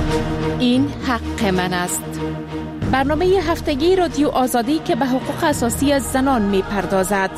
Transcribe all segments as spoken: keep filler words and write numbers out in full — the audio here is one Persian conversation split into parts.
این حق من است. برنامه هفتگی رادیو آزادی که به حقوق اساسی زنان می پردازد.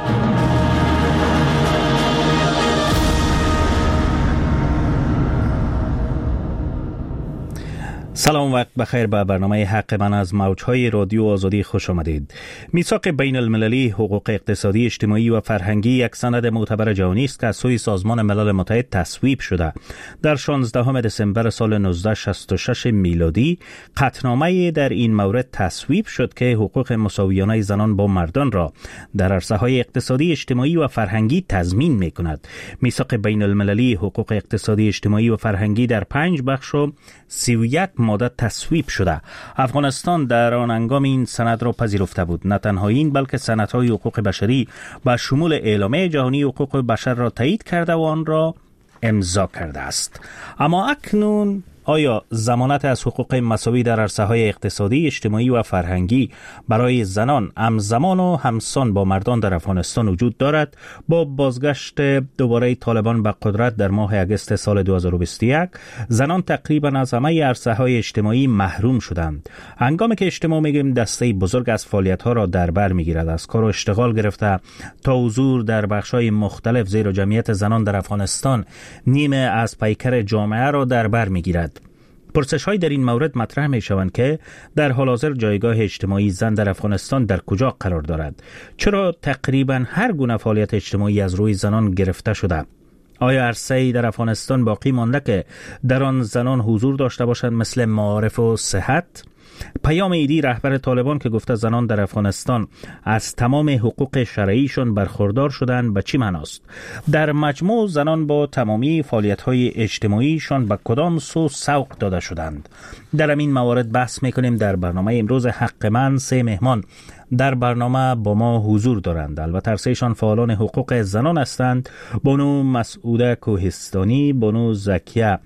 سلام، وقت بخیر. به برنامه حق من از موجهای رادیو آزادی خوش آمدید. میثاق بین المللی حقوق اقتصادی، اجتماعی و فرهنگی یک سند معتبر جهانی است که از سوی سازمان ملل متحد تصویب شده. در شانزدهم دسامبر سال نوزده شصت و شش میلادی قطعنامه در این مورد تصویب شد که حقوق مساویانه زنان با مردان را در عرصه‌های اقتصادی، اجتماعی و فرهنگی تضمین می‌کند. میثاق بین المللی حقوق اقتصادی، اجتماعی و فرهنگی در پنج بخش و سی و یک ماده تصویب شده. افغانستان در آن هنگام این سند را پذیرفته بود. نه تنها این بلکه سندهای حقوق بشری با شمول اعلامیه جهانی حقوق بشر را تایید کرده و آن را امضا کرده است. اما اکنون آیا ضمانت از حقوق مساوی در عرصه‌های اقتصادی، اجتماعی و فرهنگی برای زنان همزمان و همسان با مردان در افغانستان وجود دارد؟ با بازگشت دوباره طالبان به قدرت در ماه اگست سال دو هزار و بیست و یک، زنان تقریبا از همه عرصه‌های اجتماعی محروم شدند. هنگامی که اجتماع میگیم دسته بزرگ از فعالیت‌ها را در بر می‌گیرد، از کار و اشتغال گرفته تا حضور در بخش‌های مختلف، زیرا جمعیت زنان در افغانستان نیمه از پیکر جامعه را در بر می‌گیرد. پرسش‌های در این مورد مطرح می‌شوند که در حال حاضر جایگاه اجتماعی زن در افغانستان در کجا قرار دارد؟ چرا تقریباً هر گونه فعالیت اجتماعی از روی زنان گرفته شده؟ آیا عرصه‌ای در افغانستان باقی مانده که در آن زنان حضور داشته باشند، مثل معارف و صحت؟ پیام ایدی رهبر طالبان که گفته زنان در افغانستان از تمام حقوق شرعیشون برخوردار شدند به چی معناست؟ در مجموع زنان با تمامی فعالیت‌های اجتماعیشان به کدام سو سوق داده شدند؟ در این موارد بحث می‌کنیم. در برنامه امروز حق من سه مهمان در برنامه با ما حضور دارند. البته هرسه‌شان فعالان حقوق زنان هستند: بانو مسعوده کوهستانی، بانو زکیه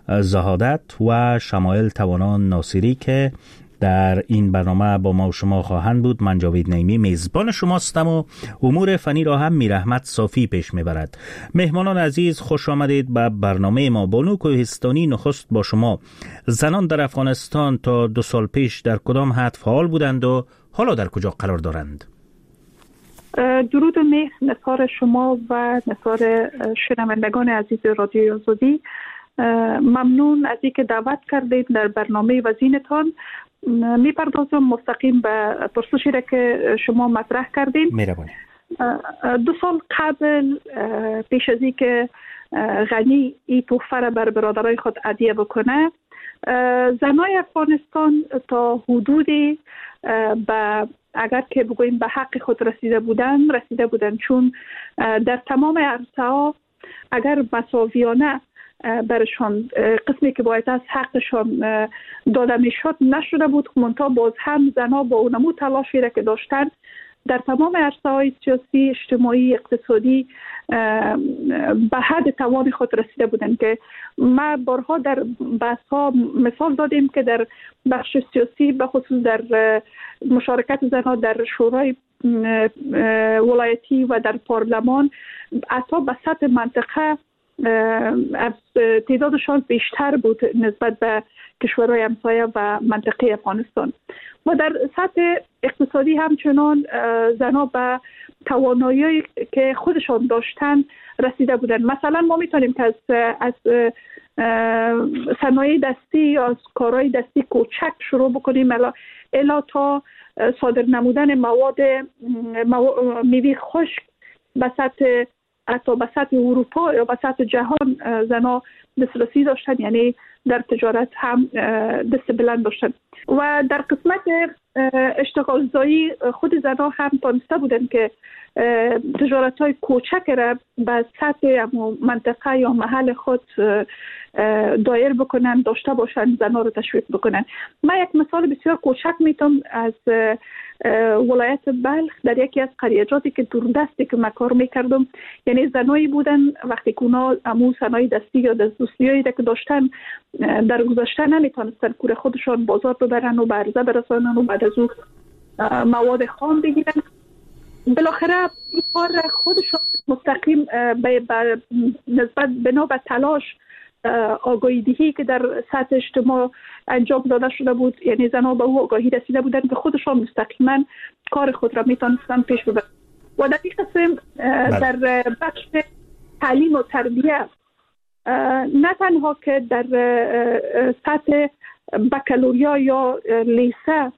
زهادت و شمایل توانا ناصری که در این برنامه با ما و شما خواهند بود. من جاوید نعیمی میزبان شماستم و امور فنی را هم میرحمت صافی پیش میبرد. مهمانان عزیز، خوش آمدید به برنامه ما. بانو کوهستانی، نخست با شما. زنان در افغانستان تا دو سال پیش در کدام حد فعال بودند و حالا در کجا قرار دارند؟ درود و مهر نثار شما و نثار شنوندگان عزیز رادیو آزادی. ممنون از اینکه دعوت کردید در برنامه وزینتان. میپردازم مستقیم به پرسشی را که شما مطرح کردین. مهربانی. دو سال قبل پیش از اینکه غنی این تحفه را بر برادرای خود هدیه بکنه، زنای افغانستان تا حدودی به اگر که بگوییم به حق خود رسیده بودن رسیده بودن چون در تمام عرصه‌ها اگر مساویانه برشان قسمی که باید از حقشان داده میشد نشده بود، منتها باز هم زنها با اونمو تلاشی را که داشتن در تمام عرصه‌های سیاسی، اجتماعی، اقتصادی به حد توان خود رسیده بودند که ما بارها در بحث‌ها مثال دادیم که در بخش سیاسی به خصوص در مشارکت زنها در شورای ولایتی و در پارلمان حتی به سطح منطقه از تعدادشان بیشتر بود نسبت به کشورهای همسایه و منطقه افغانستان. و در سطح اقتصادی همچنان زنها به توانایی که خودشان داشتن رسیده بودند. مثلا ما میتونیم که از از صنایع دستی یا از کارهای دستی کوچک شروع بکنیم الا, الا تا صادر نمودن مواد مو... میوه خشک به سطح حتی به سطح اروپا یا به سطح جهان زنها دسترسی داشتن، یعنی در تجارت هم دست بلند داشتن. و در قسمت اشتغال زایی خود زنها هم تانسته بودن که تجارت های کوچک را به سطح منطقه یا محل خود دایر بکنن، داشته باشن، زنها رو تشویق بکنن. من یک مثال بسیار کوچک میتونم از ولایت بلخ در یکی از قریجاتی که دوردستی که من کار میکردم، یعنی زنایی بودن وقتی که اونا امو صنایع دستی یا دستوسیایی که داشتن در گذشته نمیتونستن کور خودشان بازار ببرن و به عرضه برسانن و بعد از اون مواد خام بگیرن. بالاخره این کار خودشان مستقیم به نسبت بنا به تلاش آگاهی دهی که در سطح اجتماع انجام داده شده بود، یعنی زنها به او آگاهی رسیده بودند که خودشان مستقیما کار خود را میتونستند پیش ببرند. و در این قسم در بخش تعلیم و تربیه نه تنها که در سطح بکالوریا یا لیسه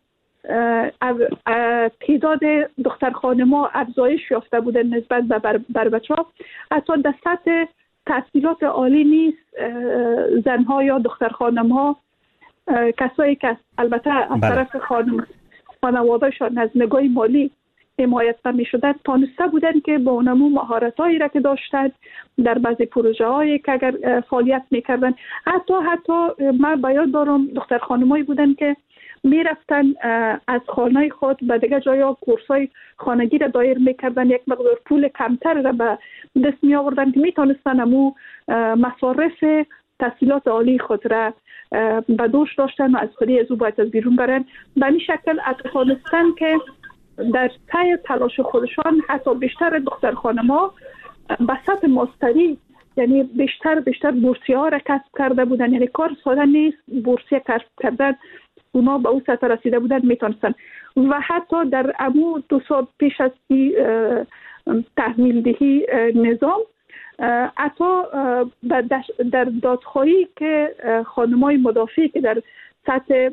تعداد دختر خانم‌ها افزایش یافته بوده نسبت به بر, بر بچه‌ها، حتی در سطح تحصیلات عالی نیست زنها یا دختر خانم‌ها، کسایی که البته از طرف خانم خانواده‌شان از نگاه مالی حمایت نمی شدند تانسته بودند که با اونمو مهارت‌هایی را که داشتند در بعضی پروژه‌هایی که اگر فعالیت می‌کردند، حتی حتی من بیاد دارم دختر خانمایی بودند که میرفتن از خانه خود به دیگه جایا کورسای خانگی را دایر میکردن، یک مقدار پول کمتر را به دست می آوردن که میتونستن امو مصارف تحصیلات عالی خود را به دوش داشتن و از خودی از او باید از بیرون برن. به این شکل اتفاقستن که در طی تلاش خودشان حتی بیشتر دختر خانم‌ها به سطح ماستری، یعنی بیشتر بیشتر بورسیه ها را کسب کرده بودن. یعنی کار ساده نیست، بورسیه کسب کردن اونا به او سطح رسیده بودن میتونستن. و حتی در امو دو سال پیش از تحویل دهی نظام، حتی در دادخواهی که خانمای مدافعی که در سطح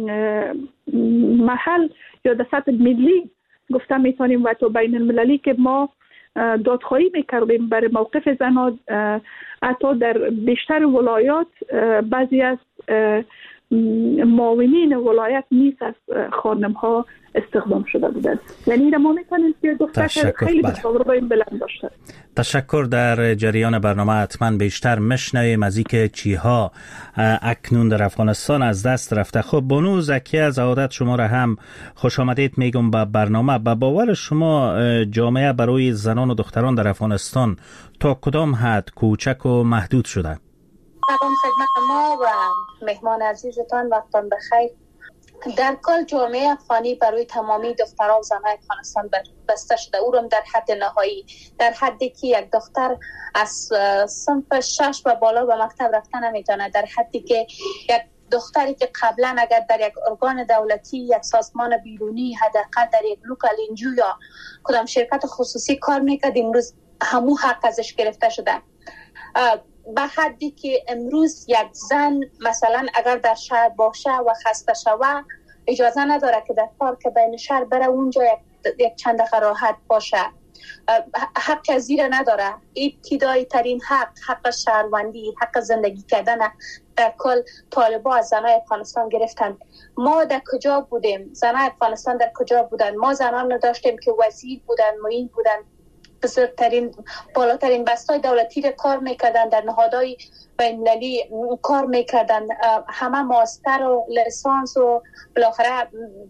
محل یا در سطح ملی گفتم میتونیم و تو بین المللی که ما دادخواهی میکردیم برای موقف زنان، حتی در بیشتر ولایات بعضی از معاونین ولایت نیست از خانم ها استخدام شده بودند. یعنی ما میتونیم که دختر خیلی تجربه بلند داشته. تشکر. در جریان برنامه حتما بیشتر مشنویم از اینکه چیها اکنون در افغانستان از دست رفته. خب بانو زکی، از عادت شما را هم خوش آمدید میگم به برنامه. به باور شما جامعه برای زنان و دختران در افغانستان تا کدام حد کوچک و محدود شده؟ سلام خدمت ما و مهمان عزیزتان، وقتان بخیر. در کل جامعه افغانی برای تمامی دختران و زنان افغانستان بسته شده، او را در حد نهایی، در حدی که یک دختر از صنف شش و بالا به مکتب رفتن نمیتونه، در حدی که یک دختری که قبلا اگر در یک ارگان دولتی، یک سازمان بیرونی، حداقل در یک لوکال انجیو یا کدام شرکت خصوصی کار میکرد، امروز همو حق ازش گرفته شده. به حدی که امروز یک زن مثلا اگر در شهر باشه و خسته شوه اجازه نداره که در پارک بین شهر بره اونجا یک چند دقیقه راحت باشه، حق از زیر نداره. ابتدایی ترین حق، حق شهروندی، حق زندگی کردن در کل طالبا از زنای افغانستان گرفتن. ما در کجا بودیم؟ زنای افغانستان در کجا بودن؟ ما زنان داشتیم که وزیر بودن، معین بودن، بزرگترین بالاترین بستای دولتی را کار میکردن، در نهادهای بین‌المللی کار میکردن، همه ماستر و لیسانس و بالاخره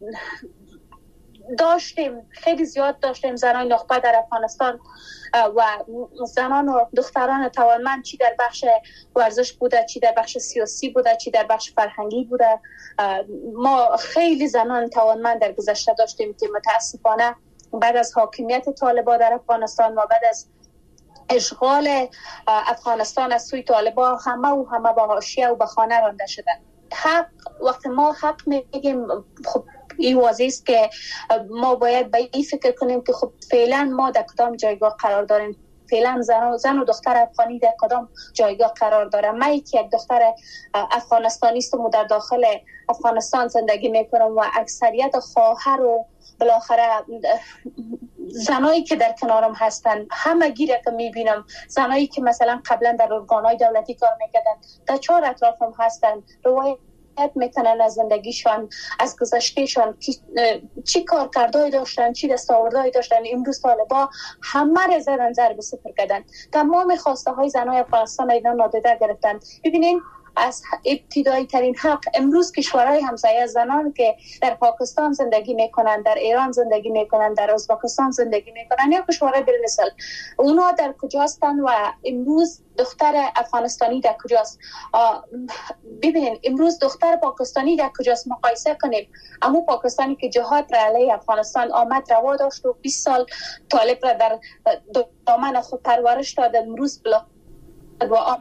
داشتیم، خیلی زیاد داشتیم زنان نخبه در افغانستان و زنان و دختران توانمند، چی در بخش ورزش بوده، چی در بخش سیاسی بوده، چی در بخش فرهنگی بوده. ما خیلی زنان توانمند در گذشته داشتیم که متاسفانه بعد از حاکمیت طالبان در افغانستان و بعد از اشغال افغانستان از سوی طالبان همه و همه به حاشیه و به خانه رانده شدن. حق، وقتی ما حق میگیم، خب این واضح است که ما باید به این فکر کنیم که خب فعلا ما در کدام جایگاه قرار داریم، فعلا زن و, زن و دختر افغانی در کدام جایگاه قرار داره. من که یک دختر افغانستانی هستم و در داخل افغانستان زندگی میکنم و اکثریت خواهر و بالاخره زنایی که در کنارم هستن همه گیره که میبینم، زنایی که مثلا قبلا در ارگانهای دولتی کار میکردن در چهار اطرافم هستن، روایت میکنن از زندگیشان، از گذشتهشان، چی کار کردهایی داشتن، چی دستاوردهایی داشتن. امروز طالبا همه را زدن ضرب صفر کردن، تمام خواسته های زنای افغانستان اینا نادیده گرفتن. ببینین از ابتدایی ترین حق، امروز کشورهای همسایه زنان که در پاکستان زندگی میکنن، در ایران زندگی میکنن، در ازبکستان زندگی میکنن یا کشورهای بالمثل، اونا در کجاستن و امروز دختر افغانستانی در کجاست؟ ببینید امروز دختر پاکستانی در کجاست؟ مقایسه کنیم. اما پاکستانی که جهاد را علیه افغانستان آمد روا داشت و بیست سال طالب را در دامن خود پرورش داد، امروز بلا و آمد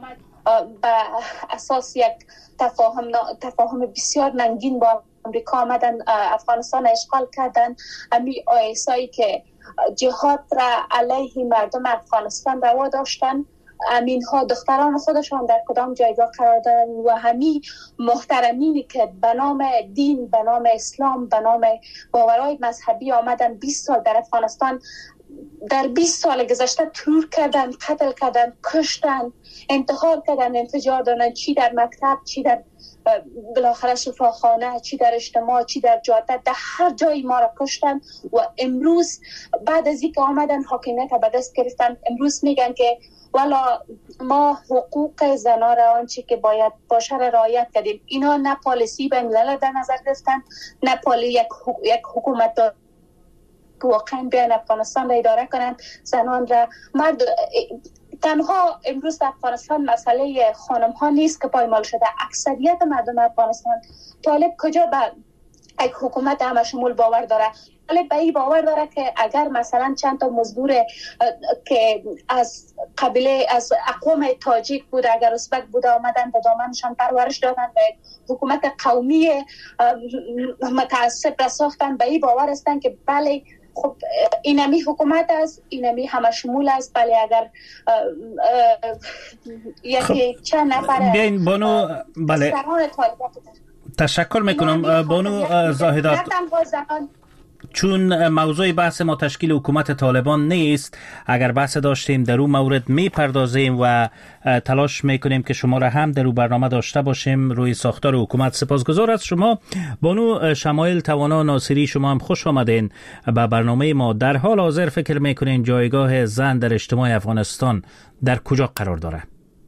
به اساس یک تفاهم تفاهم بسیار ننگین با امریکا آمدن افغانستان اشغال کردن. امی آیسایی که جهاد را علیه مردم افغانستان روا داشتن، امین ها دختران خودشان در کدام جایگاه قرار دارن و همین محترمینی که به نام دین، به نام اسلام، به نام باورهای مذهبی آمدن بیست سال در افغانستان، در بیست سال گذشته ترور کردن، قتل کردن، کشتن، انتحار کردن، انفجار دادن، چی در مکتب، چی در بالاخره شفاخانه، چی در اجتماع، چی در جاده، در هر جایی ما را کشتن. و امروز بعد از اینکه آمدن حاکمیت به دست گرفتن، امروز میگن که والا ما حقوق زنا را آنچه که باید باشه را رعایت کردیم. اینا نه پالیسی بین الملل در نظر گرفتن، نه پالی یک یک حکومت دار که واقعا بیان افغانستان را اداره کنن زنان را. مرد تنها امروز در افغانستان مسئله خانم ها نیست که پایمال شده، اکثریت مردم افغانستان طالب کجا به یک حکومت همه شمول باور داره. طالب به این باور داره که اگر مثلا چند تا مزدور که از قبیله از اقوام تاجیک بود، اگر ازبک بود، آمدن به دامنشان پرورش دادن، به حکومت قومی متعصب را ساختن، به این باور هستن که بله خب اینمی حکومت است، اینمی همه شمول است. بله اگر یکی چند نفر بیاین بانو، بله تشکر میکنم بانو زاهدات. چون موضوع بحث ما تشکیل حکومت طالبان نیست، اگر بحث داشتیم در اون مورد میپردازیم و تلاش میکنیم که شما را هم در اون برنامه داشته باشیم روی ساختار حکومت. سپاسگزار از شما بانو شمایل توانا ناصری، شما هم خوش آمدین به برنامه ما. در حال حاضر فکر میکنین جایگاه زن در اجتماع افغانستان در کجا قرار داره؟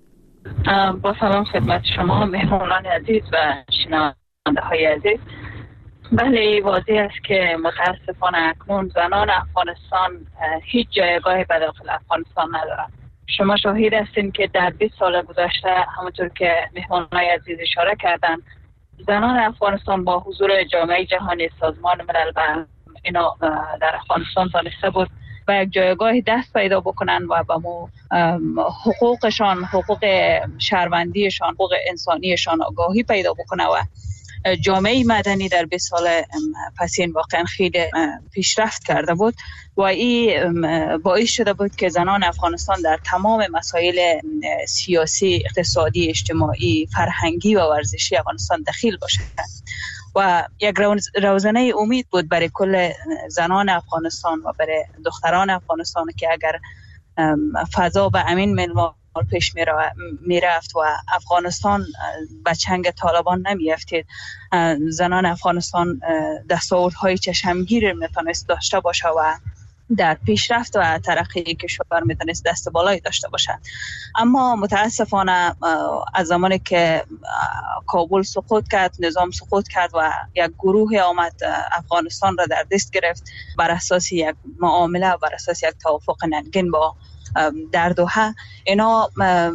با سلام خدمت شما مهمانان عزیز و شنونده های عزیز. بله واضح است که متاسفانه اکنون زنان افغانستان هیچ جایگاهی به داخل افغانستان ندارند. شما شاهد هستین که در بیست سال گذشته همونطور که مهمانان عزیز اشاره کردن، زنان افغانستان با حضور جامعه جهانی، سازمان ملل و اینا در افغانستان تانسته بود و یک جایگاه دست پیدا بکنن و به مو حقوقشان، حقوق شهروندیشان، حقوق انسانیشان آگاهی پیدا بکنه و جامعه مدنی در بیست سال پسین واقعا خیلی پیشرفت کرده بود و این باعث شده بود که زنان افغانستان در تمام مسائل سیاسی، اقتصادی، اجتماعی، فرهنگی و ورزشی افغانستان دخیل باشند و یک روزنه امید بود برای کل زنان افغانستان و برای دختران افغانستان که اگر فضا به امین منوال پیش می رفت و افغانستان به چنگ طالبان نمی افتید، زنان افغانستان دستاوردهای چشمگیر می تونست داشته باشه و در پیشرفت و ترقی کشور می تونست دست بالایی داشته باشد. اما متاسفانه از زمانی که کابل سقوط کرد، نظام سقوط کرد و یک گروه آمد افغانستان را در دست گرفت بر اساس یک معامله، بر اساس یک توافق ننگین با در دوحه، اینا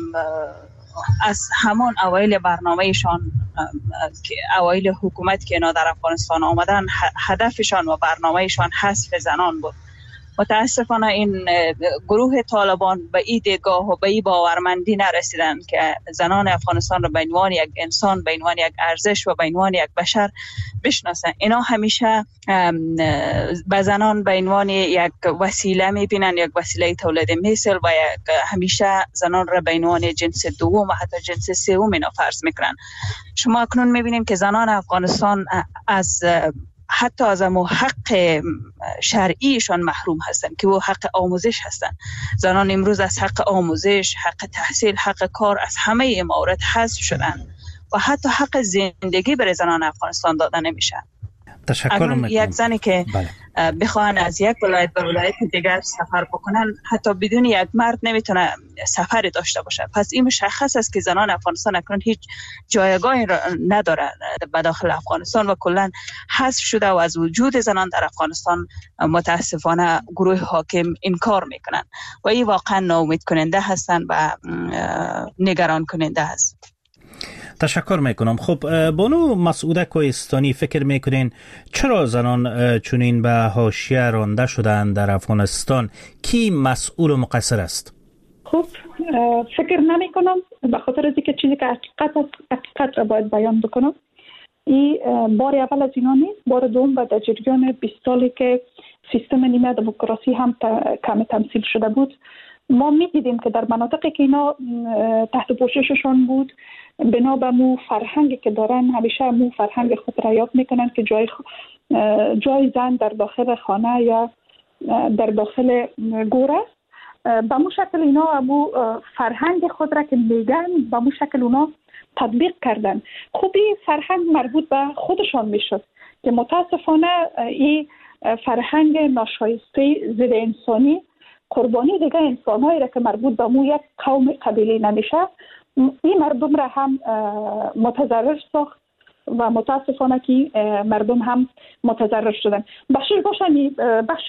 از همان اوایل برنامهشان که اوایل حکومت که اینا در افغانستان آمدن، هدفشان و برنامهشان حذف زنان بود. متاسفانه این گروه طالبان به این دیدگاه و به این باورمندی نرسیدن که زنان افغانستان را به عنوان یک انسان، به عنوان یک ارزش و به عنوان یک بشر بشناسن. اینا همیشه به زنان به عنوان یک وسیله میبینن، یک وسیله تولید مثل و یک همیشه زنان را به عنوان جنس دوم و حتی جنس سوم اینا فرض میکنن. شما اکنون میبینیم که زنان افغانستان از حتی از امو حق شرعیشان محروم هستند که او حق آموزش هستند. زنان امروز از حق آموزش، حق تحصیل، حق کار از همه این موارد حذف شدند و حتی حق زندگی برای زنان افغانستان داده نمیشه. تشکر میکنم. یک زنی که بله. بخواهن از یک ولایت به ولایت دیگر سفر بکنن، حتی بدون یک مرد نمیتونه سفری داشته باشه. پس این مشخص است که زنان افغانستان اکنون هیچ جایگاهی نداره به داخل افغانستان و کلا حذف شده و از وجود زنان در افغانستان متاسفانه گروه حاکم انکار میکنن و این واقعا ناامید کننده هستن و نگران کننده است. تشکر میکنم. خب بانو مسعوده کوهستانی، فکر میکنین چرا زنان چنین به حاشیه رانده شدن در افغانستان؟ کی مسئول و مقصر است؟ خب فکر نمی کنم، به خاطر از اینکه چیزی که حقیقت است حقیقت را باید بیان بکنم. این بار اول از اینا نیست، بار دوم و در جریان بیست سالی که سیستم نیمه دموکراسی هم کم تمثیل شده بود، ما می دیدیم که در مناطقی که اینا تحت پوشششان بود، بنا به مو فرهنگی که دارن، همیشه مو فرهنگ خود را یاد میکنن که جای جای زن در داخل خانه یا در داخل گور است. به مو شکل اینا ابو فرهنگ خود را که میگن به مو شکل اونا تطبیق کردن. خوبی فرهنگ مربوط به خودشان میشد که متاسفانه این فرهنگ ناشایسته ضد انسانی قربانی دیگه انسان‌هایی را که مربوط به مو یک قوم قبیله نمیشه، این مردم را هم متضرر ساخت و متاسفانه که مردم هم متضرر شدن. بخشش باشن بخش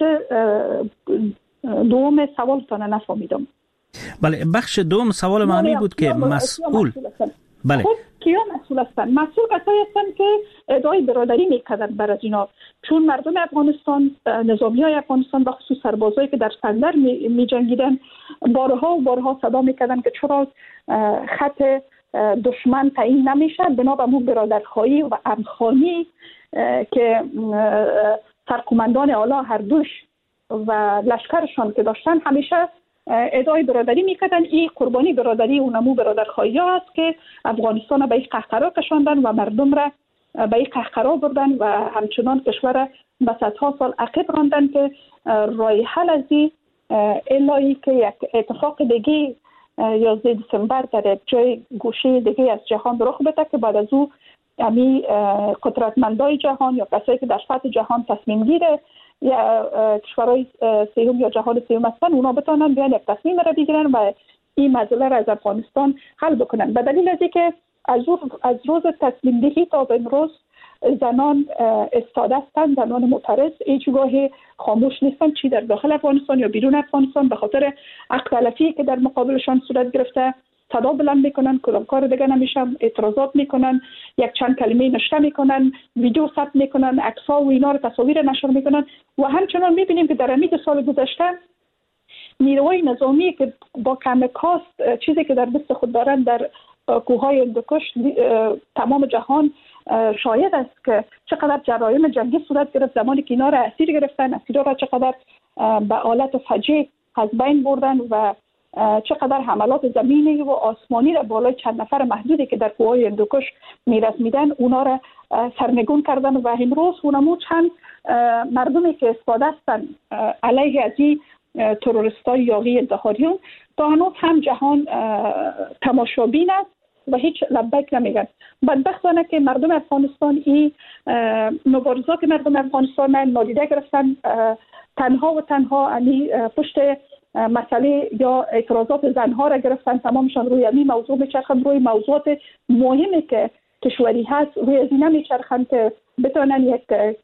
دوم سوالتان نفهمیدم. بله، بخش دوم سوال من این بود که مسئول بله خود کیا مسئول هستند؟ مسئول کسایی هستند که ادعای برادری میکردن بر از اینا، چون مردم افغانستان، نظامیای افغانستان، بخصوص سربازایی که در سندر می جنگیدن، بارها و بارها صدا میکردن که چرا خط دشمن تعیین نمیشه، بنابراین برادرخواهی و امخانی که سرقومندان اعلی هر دوش و لشکرشان که داشتن همیشه ادعای برادری میکردن. این قربانی برادری و نمو برادرخواهی ها است که افغانستان به این قهقرا کشاندن و مردم را به این قهقرا بردن و همچنان کشور به صدها سال عقب راندن که راه حل از این الهی که یک اتفاق دیگه یازده دسامبر در جای گوشه دیگه از جهان رخ بده که بعد از او امی قدرتمندای جهان یا کسایی که در سطح جهان تصمیم گیره یا کشورهای سیوم یا جهان سیوم هستن، اونا بتونن بیان یک تصمیم را بگیرن و این مسئله را از افغانستان حل بکنن. به دلیل از اینکه از از روز تصمیم دهی تا به امروز زنان استاده هستند، زنان معترض هیچگاه خاموش نیستن، چی در داخل افغانستان یا بیرون افغانستان، به خاطر حق تلفی که در مقابلشان صورت گرفته صدا بلند میکنن، کدام کار دیگه نمیشه، اعتراضات میکنن، یک چند کلمه نشته میکنن، ویدیو ثبت میکنن، عکس‌ها و اینا رو تصاویر نشر میکنن. و همچنان میبینیم که در همین سال گذشته نیروهای نظامی که با کم کاست چیزی که در دست خود دارن در کوههای هندوکش تمام جهان شاید است که چقدر جرایم جنگی صورت گرفت زمانی که اینا را اسیر گرفتن، اسیرها را چقدر به آلت فجیع از بین بردن و چقدر حملات زمینی و آسمانی را بالای چند نفر محدودی که در کوههای هندوکش میرسمیدن اونا را سرنگون کردن. و امروز اونمو چند مردمی که استفاده هستن علیه از این تروریستای یاغی انتحاریون تا هنوز هم جهان تماشابین است و هیچ لبک نمیگن. بدبختانه که مردم افغانستان این مبارزات که مردم افغانستان نادیده گرفتن، تنها و تنها یعنی پشت مسئله یا اعتراضات زنها را گرفتن، تمامشان روی این موضوع میچرخند، روی موضوعات مهمی که کشوری هست روی از این نمیچرخند که بتونن یک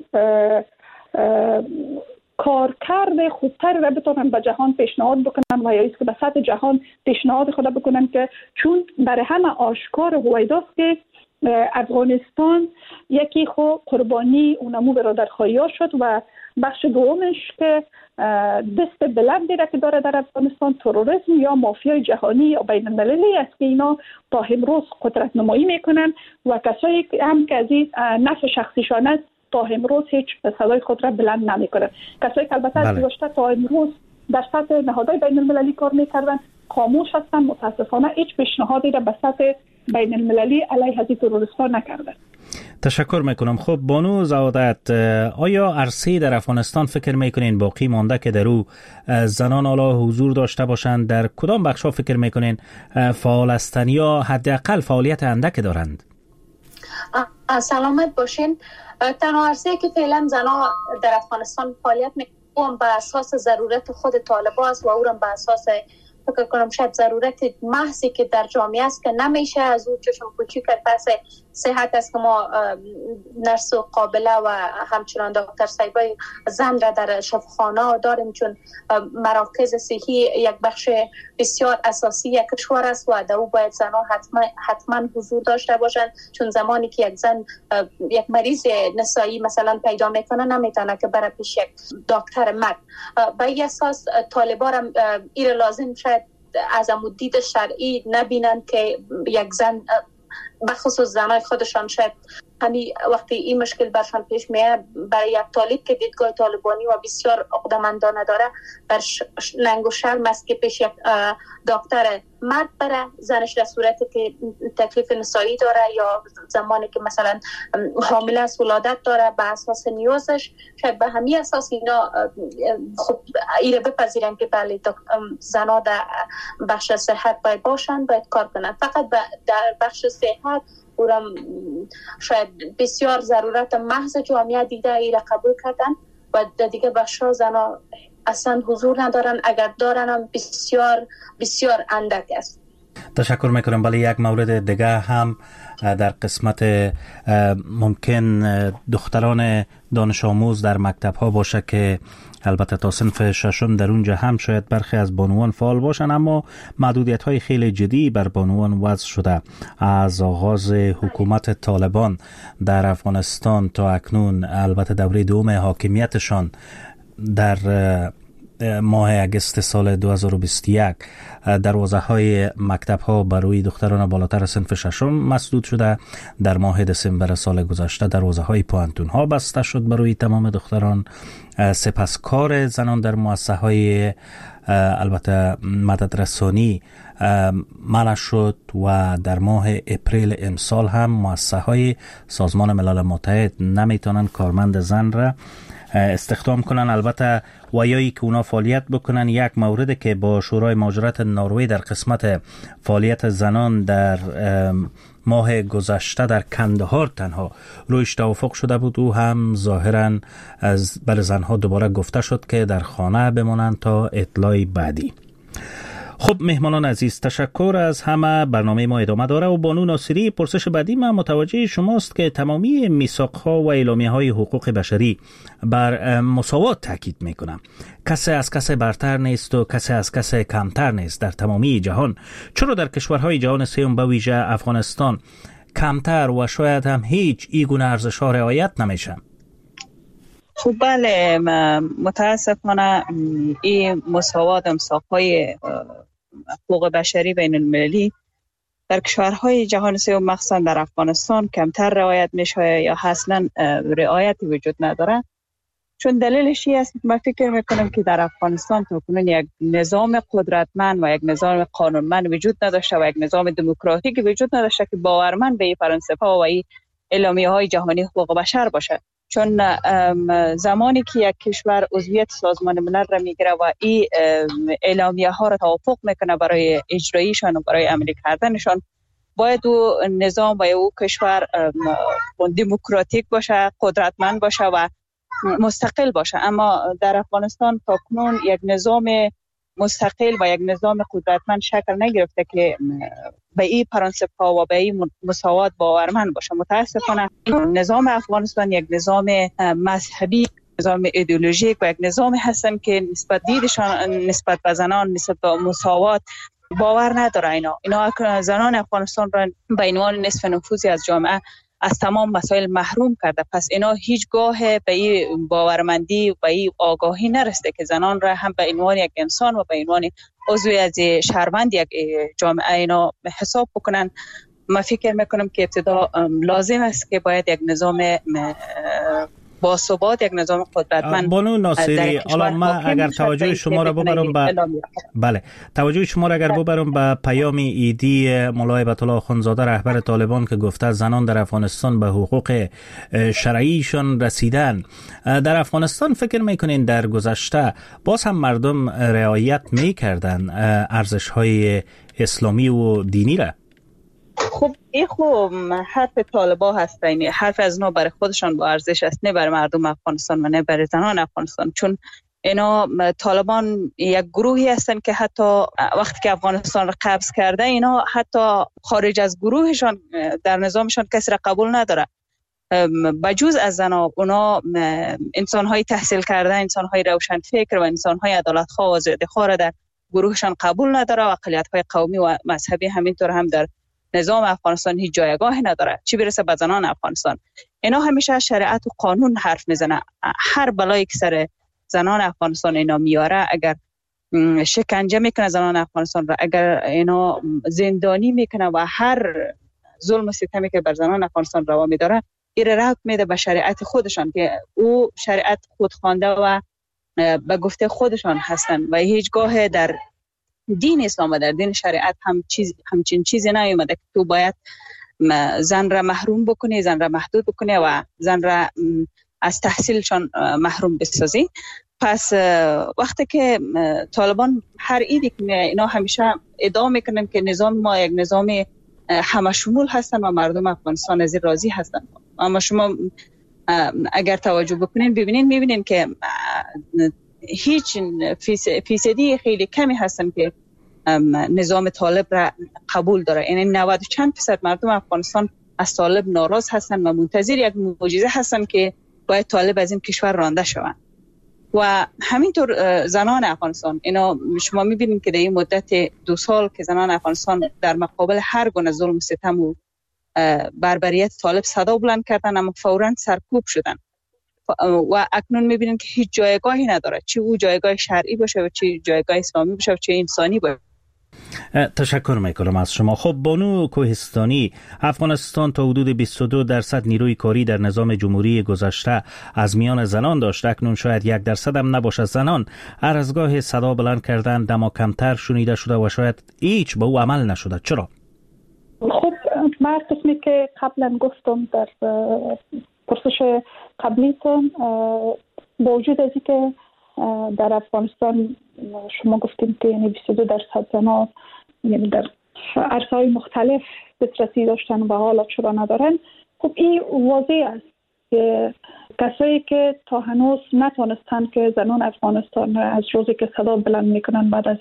کارکرد خوبتر را بتونن به جهان پیشنهاد بکنن و یا ایست که به سطح جهان پیشنهاد خود بکنن که چون برای همه آشکار هویداست که افغانستان یکی خو قربانی اونمو برادرخواهی ها شد و بخش دومش که دست بلندی را که داره در افغانستان تروریسم یا مافیای جهانی یا بین المللی است که اینا تا امروز قدرت نمایی میکنن و کسایی هم که از این نفع شخصیشان است تا امروز هیچ صدای خود را بلند نمیکنن. کسایی که البته از گذشته تا امروز در سطح نهادهای بین المللی کار میکردن خاموش هستن، متاسفانه هیچ پیشنهادی را به سطح بین المللی علیه از تروریستان نکردن. تشکر میکنم. خب بانو زعادت، آیا عرصه در افغانستان فکر میکنین باقی مانده که در او زنان حالا حضور داشته باشند؟ در کدام بخشا فکر میکنین فعال هستند یا حداقل فعالیت اندک دارند؟ سلامت باشین. تنها عرصه‌ای که فعلا زنان در افغانستان فعالیت میکنن به اساس ضرورت خود طالبان است و اونم به اساس فکر کنم شاید ضرورت محضی که در جامعه است که نمیشه از اون چشم پوچی کرد. پس صحت است که ما نرس و قابله و همچنان دکتر صاحبای زن را در شفاخانه داریم، چون مراکز صحی یک بخش بسیار اساسی یک کشور است و در او باید زنان حتما حتما حضور داشته باشند، چون زمانی که یک زن یک مریض نسایی مثلا پیدا میکنه نمیتونه که بره پیش یک دکتر مرد. به این اساس طالبان را این لازم شاید از دید شرعی نبینن که یک زن بخصوص زنای خودشان شاید همین وقتی این مشکل برشان پیش میاد برای یک طالب که دیدگاه طالبانی و بسیار عقده‌مندانه داره بر ننگ و شرم است که پیش یک دکتر مرد بره زنش در صورتی که تکلیف نسایی داره یا زمانی که مثلا حامله است ولادت داره به اساس نیازش شاید به همین اساس اینا خب ایره بپذیرن که بله زنا در بخش صحت باید باشن باید کار کنن فقط در بخش صحت اورم شاید بسیار ضرورت محض جامعه دیده ای را قبول کردن و دیگه بخشا زنا اصلا حضور ندارن اگر دارن هم بسیار بسیار اندک است. تشکر میکنم. ولی یک مورد دیگه هم در قسمت ممکن دختران دانش آموز در مکتب ها باشه که البته تا صنف ششم در اونجا هم شاید برخی از بانوان فعال باشن اما محدودیت های خیلی جدی بر بانوان وضع شده. از آغاز حکومت طالبان در افغانستان تا اکنون البته دوره دوم حاکمیتشان در ماه اگست سال دو هزار و بیست و یک دروازه های مکتب ها برای دختران بالاتر صنف ششم مسدود شده. در ماه دسامبر سال گذشته دروازه های پوانتون ها بسته شد برای تمام دختران. سپس کار زنان در مؤسسه های البته مدد رسانی منع شد و در ماه اپریل امسال هم مؤسسه های سازمان ملل متحد نمیتونن کارمند زن را استخدام کنن. البته ویایی که اونا فعالیت بکنن یک مورد که با شورای مهاجرت نروژ در قسمت فعالیت زنان در ماه گذشته در کندهار تنها رویش توافق شده بود و هم ظاهرا از بر زنها دوباره گفته شد که در خانه بمانند تا اطلاع بعدی. خب مهمانان عزیز تشکر از همه. برنامه ما ادامه داره و بانو ناصری پرسش بعدی من متوجه شماست که تمامی میثاق‌ها و اعلامیه‌های حقوق بشری بر مساوات تاکید میکنن. کسی از کسی برتر نیست و کسی از کسی کمتر نیست در تمامی جهان. چرا در کشورهای جهان سوم به ویژه افغانستان کمتر و شاید هم هیچ این گونه ارزش‌ها رعایت نمیشن؟ خب بله متاسفانه این مساوات امساق‌های حقوق بشری بین المللی در کشورهای جهان سوم مخصوصا در افغانستان کمتر رعایت میشه یا اصلا رعایتی وجود نداره. چون دلیلش این است من فکر میکنم که در افغانستان تا کنون یک نظام قدرتمند و یک نظام قانونمند وجود نداشته و یک نظام دموکراتیک وجود نداشته که باورمند به این پرنسپ‌ها و این اعلامیه‌های جهانی حقوق بشر باشه. چون زمانی که یک کشور عضویت سازمان ملل را میگیره و این اعلامیه ها را توافق میکنه برای اجرایشان و برای عملی کردنشان باید او نظام و او کشور دموکراتیک باشه، قدرتمند باشه و مستقل باشه. اما در افغانستان تا کنون یک نظام مستقل و یک نظام قدرتمند شکل نگرفته که به این پرنسپ ها و به این مساوات باورمند باشه. متاسفانه نظام افغانستان یک نظام مذهبی، نظام ایدئولوژیک و یک نظامی هستن که نسبت دیدشان نسبت به زنان، نسبت به مساوات باور نداره. اینا اینا زنان افغانستان را به عنوان نصف نفوذی از جامعه از تمام مسائل محروم کرده. پس اینا هیچگاه به این باورمندی و به این آگاهی نرسیده که زنان را هم به عنوان یک انسان و به عنوان عضوی از شهروند یک جامعه اینا حساب بکنن. من فکر میکنم که ابتدا لازم است که باید یک نظام با ثبات، یک نظام قدرتمند. بانو ناصری، حالا من اگر توجه شما را ببرم به بله توجه شما را اگر ببرم به پیام ایدی مولای آیت الله اخوندزاده رهبر طالبان که گفته زنان در افغانستان به حقوق شرعیشان رسیدن. در افغانستان فکر میکنین در گذشته باز هم مردم رعایت میکردن ارزش‌های اسلامی و دینی را؟ خب این خوب حرف طالبا هست، یعنی حرف از اینا برای خودشان با ارزش است، نه برای مردم افغانستان و نه برای زنان افغانستان. چون اینا طالبان یک گروهی هستن که حتی وقتی که افغانستان را قبض کرده اینا حتی خارج از گروهشان در نظامشان کسی را قبول نداره. بجز از زنا اونا انسان‌های تحصیل کرده، انسان‌های روشن فکر و انسان‌های عدالت‌خواه و زیادخواه را در گروهشان قبول نداره و اقلیت‌های قومی و مذهبی همینطور هم در نظام افغانستان هیچ جایگاهی نداره، چی برسه به زنان افغانستان. اینا همیشه شریعت و قانون حرف میزنه. هر بلایی که سر زنان افغانستان اینا میاره اگر شکنجه میکنه زنان افغانستان را، اگر اینا زندانی میکنه و هر ظلم و ستمی که بر زنان افغانستان روا میداره این ربط میده به شریعت خودشان که او شریعت خودخوانده و به گفته خودشان هستند و هیچگاه در دین اسلام و در دین شریعت هم چیز همچین چیزی نیومده که تو باید زن را محروم بکنی، زن را محدود بکنی و زن را از تحصیلشان محروم بسازی. پس وقتی که طالبان هر ایدی که اینا همیشه ادعا میکنن که نظام ما یک نظام همه شمول هستن و مردم افغانستان از این راضی هستن، اما شما اگر توجه بکنین ببینین میبینین که هیچ فیصدی خیلی کمی هستن که نظام طالب را قبول داره. یعنی نود و چند درصد مردم افغانستان از طالب ناراض هستن و منتظر یک معجزه هستن که باید طالب از این کشور رانده شوند. و همینطور زنان افغانستان، اینا شما میبینید که در این مدت دو سال که زنان افغانستان در مقابل هر گونه ظلم و ستم و بربریت طالب صدا بلند کردن اما فوراً سرکوب شدن و اکنون میبینید که هیچ جایگاهی نداره، چه او جایگاه شرعی باشه و چه جایگاه اسلامی باشه و چه انسانی باشه. تشکر میکنم از شما. خب بانو کوهستانی، افغانستان تا حدود بیست و دو درصد نیروی کاری در نظام جمهوری گذشته از میان زنان داشت، اکنون شاید یک درصد هم نباشد. زنان هر از گاه صدا بلند کردن دما کمتر شنیده شده و شاید هیچ به او عمل نشده. چرا؟ خب من قسمی که قبلا گفتم در پرسش قبلیتون، با وجود از که در افغانستان شما گفتیم که یعنی بیست و دو درصد زنان یعنی در عرصه‌های مختلف دسترسی داشتن و حالا چرا ندارن، خب این واضح است که کسایی که تا هنوز نتونستن که زنان افغانستان از روزی که صدا بلند میکنن بعد از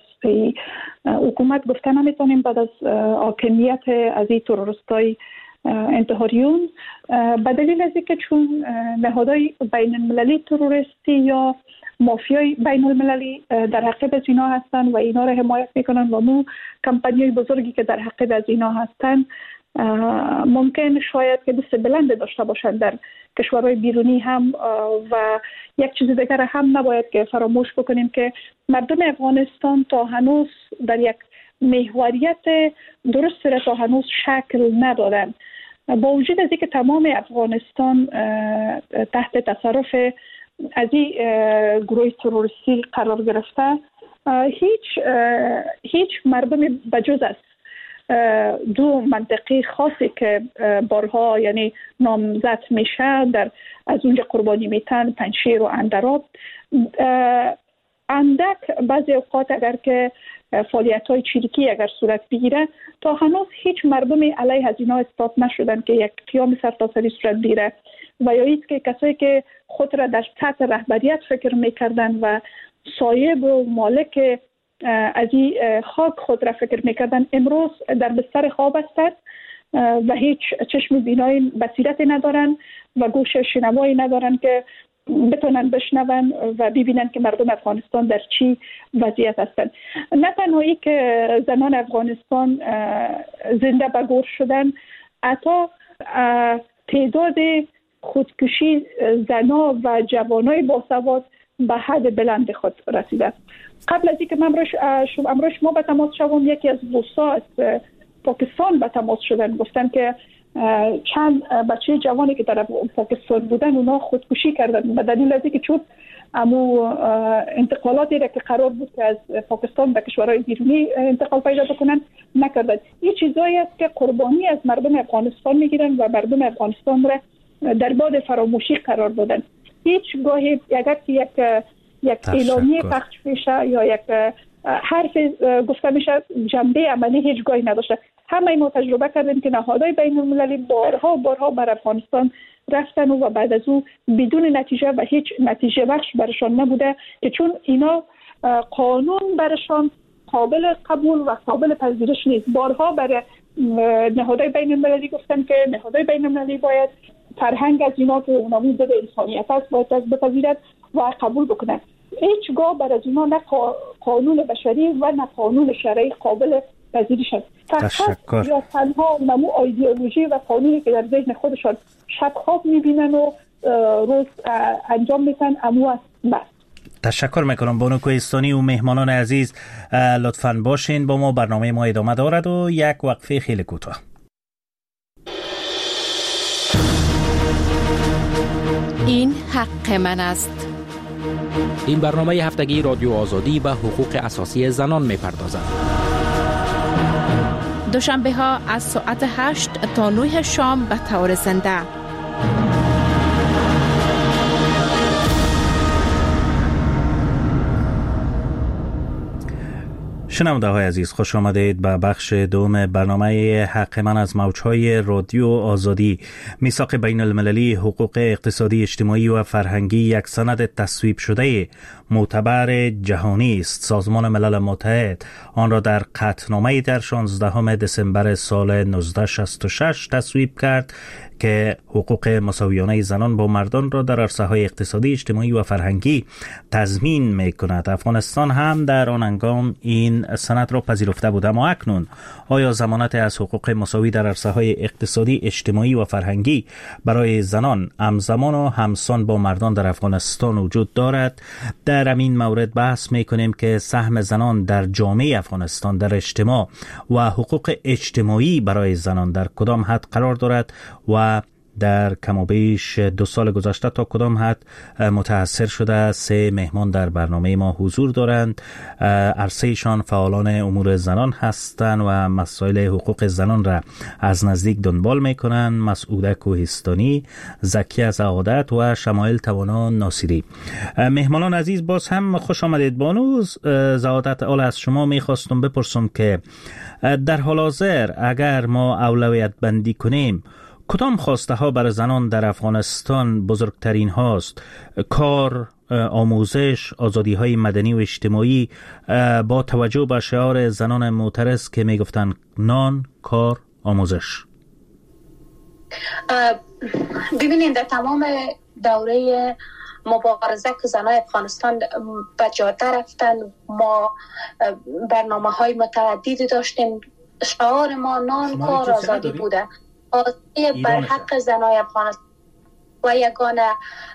حکومت گفتن نمیتونیم بعد از حاکمیت از این تروریستای انتحاریون، به دلیل از اینکه چون نهادهای بین المللی تروریستی یا مافیای بین المللی در حقیقت از اینا هستن و اینا را حمایت میکنن و مو کمپانیای بزرگی که در حقیقت از اینا هستن ممکن شاید که دست بلند داشته باشن در کشورهای بیرونی هم. و یک چیز دیگر هم نباید که فراموش بکنیم که مردم افغانستان تا هنوز در یک محوریت درست را تا هنوز شکل ندادن. با وجود از اینکه تمام افغانستان تحت تصرف از این گروه تروریستی قرار گرفته، هیچ هیچ مردم بجز است دو منطقه خاصی که بارها یعنی نامزد میشه در از اونجا قربانی میتن، پنجشیر و اندراب، اندک بعضی اوقات اگر که فعالیت‌های چریکی اگر صورت بگیره تا هنوز هیچ مردمی علیه از اینا اثبات نشدن که یک قیام سرتاسری صورت بگیره و یا اینکه که کسایی که خود را در سطح رهبریت فکر میکردن و صاحب و مالک از این خاک خود را فکر میکردن امروز در بستر خواب هستند و هیچ چشم بینایی بصیرت ندارن و گوش شنوایی ندارن که بتونن بشنون و ببینن که مردم افغانستان در چی وضعیت هستند. نه تنهایی که زنان افغانستان زنده به گور شدن، حتی تعداد خودکشی زنا و جوانای باسواد به حد بلند خود رسیده. قبل از اینکه من امروز شما به تماس شوم، یکی از دوستا از پاکستان به تماس شدن، گفتن که چند بچه جوانی که در پاکستان بودن اونا خودکشی کردن به دلیل از اینکه چون امو انتقالاتی را که قرار بود که از پاکستان به کشورهای بیرونی انتقال پیدا بکنن نکردن. این چیزایی است که قربانی از مردم افغانستان میگیرن و مردم افغانستان را در باد فراموشی قرار دادن. هیچ گاهی اگر یک یک اعلامیه پخش بشه یا یک حرف گفته میشه جنبه عملی هیچ گاهی نداشته. همه ما تجربه کردیم که نهادهای بین المللی بارها بارها بر افغانستان رفتن و بعد از او بدون نتیجه و هیچ نتیجه بخش برشان نبوده که چون اینا قانون برشان قابل قبول و قابل پذیرش نیست. بارها برای نهادهای بین المللی گفتن که نهادهای بین المللی باید فرهنگ از اینا که اونامون ضد انسانیت است باید از بپذیرد و قبول بکنن. هیچگاه بر از اینا نه قانون بشری و نه قانون شرعی قابل پذیرش است. فقط یا تنها نمو ایدئولوژی و قانونی که در ذهن خودشان شب خواب میبینن و روز انجام میتن امو است بس. تشکر میکنم بانو کوهستانی و مهمانان عزیز. لطفاً باشین با ما، برنامه ما ادامه دارد و یک وقفه خیلی کوتاه. این حق من است. این برنامه هفتگی رادیو آزادی به حقوق اساسی زنان میپردازد. دوشنبه ها از ساعت هشت تا نه شام به طور زنده. شنونده های عزیز، خوش آمدید به بخش دوم برنامه حق من از موجهای رادیو آزادی. میثاق بین المللی حقوق اقتصادی، اجتماعی و فرهنگی یک سند تصویب شده معتبر جهانی است. سازمان ملل متحد آن را در قطعنامه در شانزدهم دسامبر سال نوزده شصت و شش تصویب کرد که حقوق مساویانه زنان با مردان را در عرصه‌های اقتصادی، اجتماعی و فرهنگی تضمین می‌کند. افغانستان هم در آن هنگام این سند را پذیرفته بود. اما اکنون آیا ضمانت از حقوق مساوی در عرصه‌های اقتصادی، اجتماعی و فرهنگی برای زنان همزمان و همسان با مردان در افغانستان وجود دارد؟ در همین مورد بحث می‌کنیم که سهم زنان در جامعه افغانستان در اجتماع و حقوق اجتماعی برای زنان در کدام حد قرار دارد و در کم و بیش دو سال گذشته تا کدام حد متاثر شده. سه مهمان در برنامه ما حضور دارند. عرصه‌شان فعالان امور زنان هستند و مسائل حقوق زنان را از نزدیک دنبال میکنند. مسعوده کوهستانی، زکیه سعادت و شمایل توانا ناصری. مهمانان عزیز، باز هم خوش آمدید. بانو سعادت، اول از شما میخواستم بپرسم که در حال حاضر اگر ما اولویت بندی کنیم، کدام خواسته ها برای زنان در افغانستان بزرگترین هاست؟ کار، آموزش، آزادی های مدنی و اجتماعی، با توجه به شعار زنان معترض که می گفتن نان، کار، آموزش. ببینید، در تمام دوره مبارزه که زنان افغانستان به جاده رفتن، ما برنامه های متعددی داشتیم. شعار ما نان، کار، آزادی بوده. آزادی بر حق زنای افغانستان و یگانه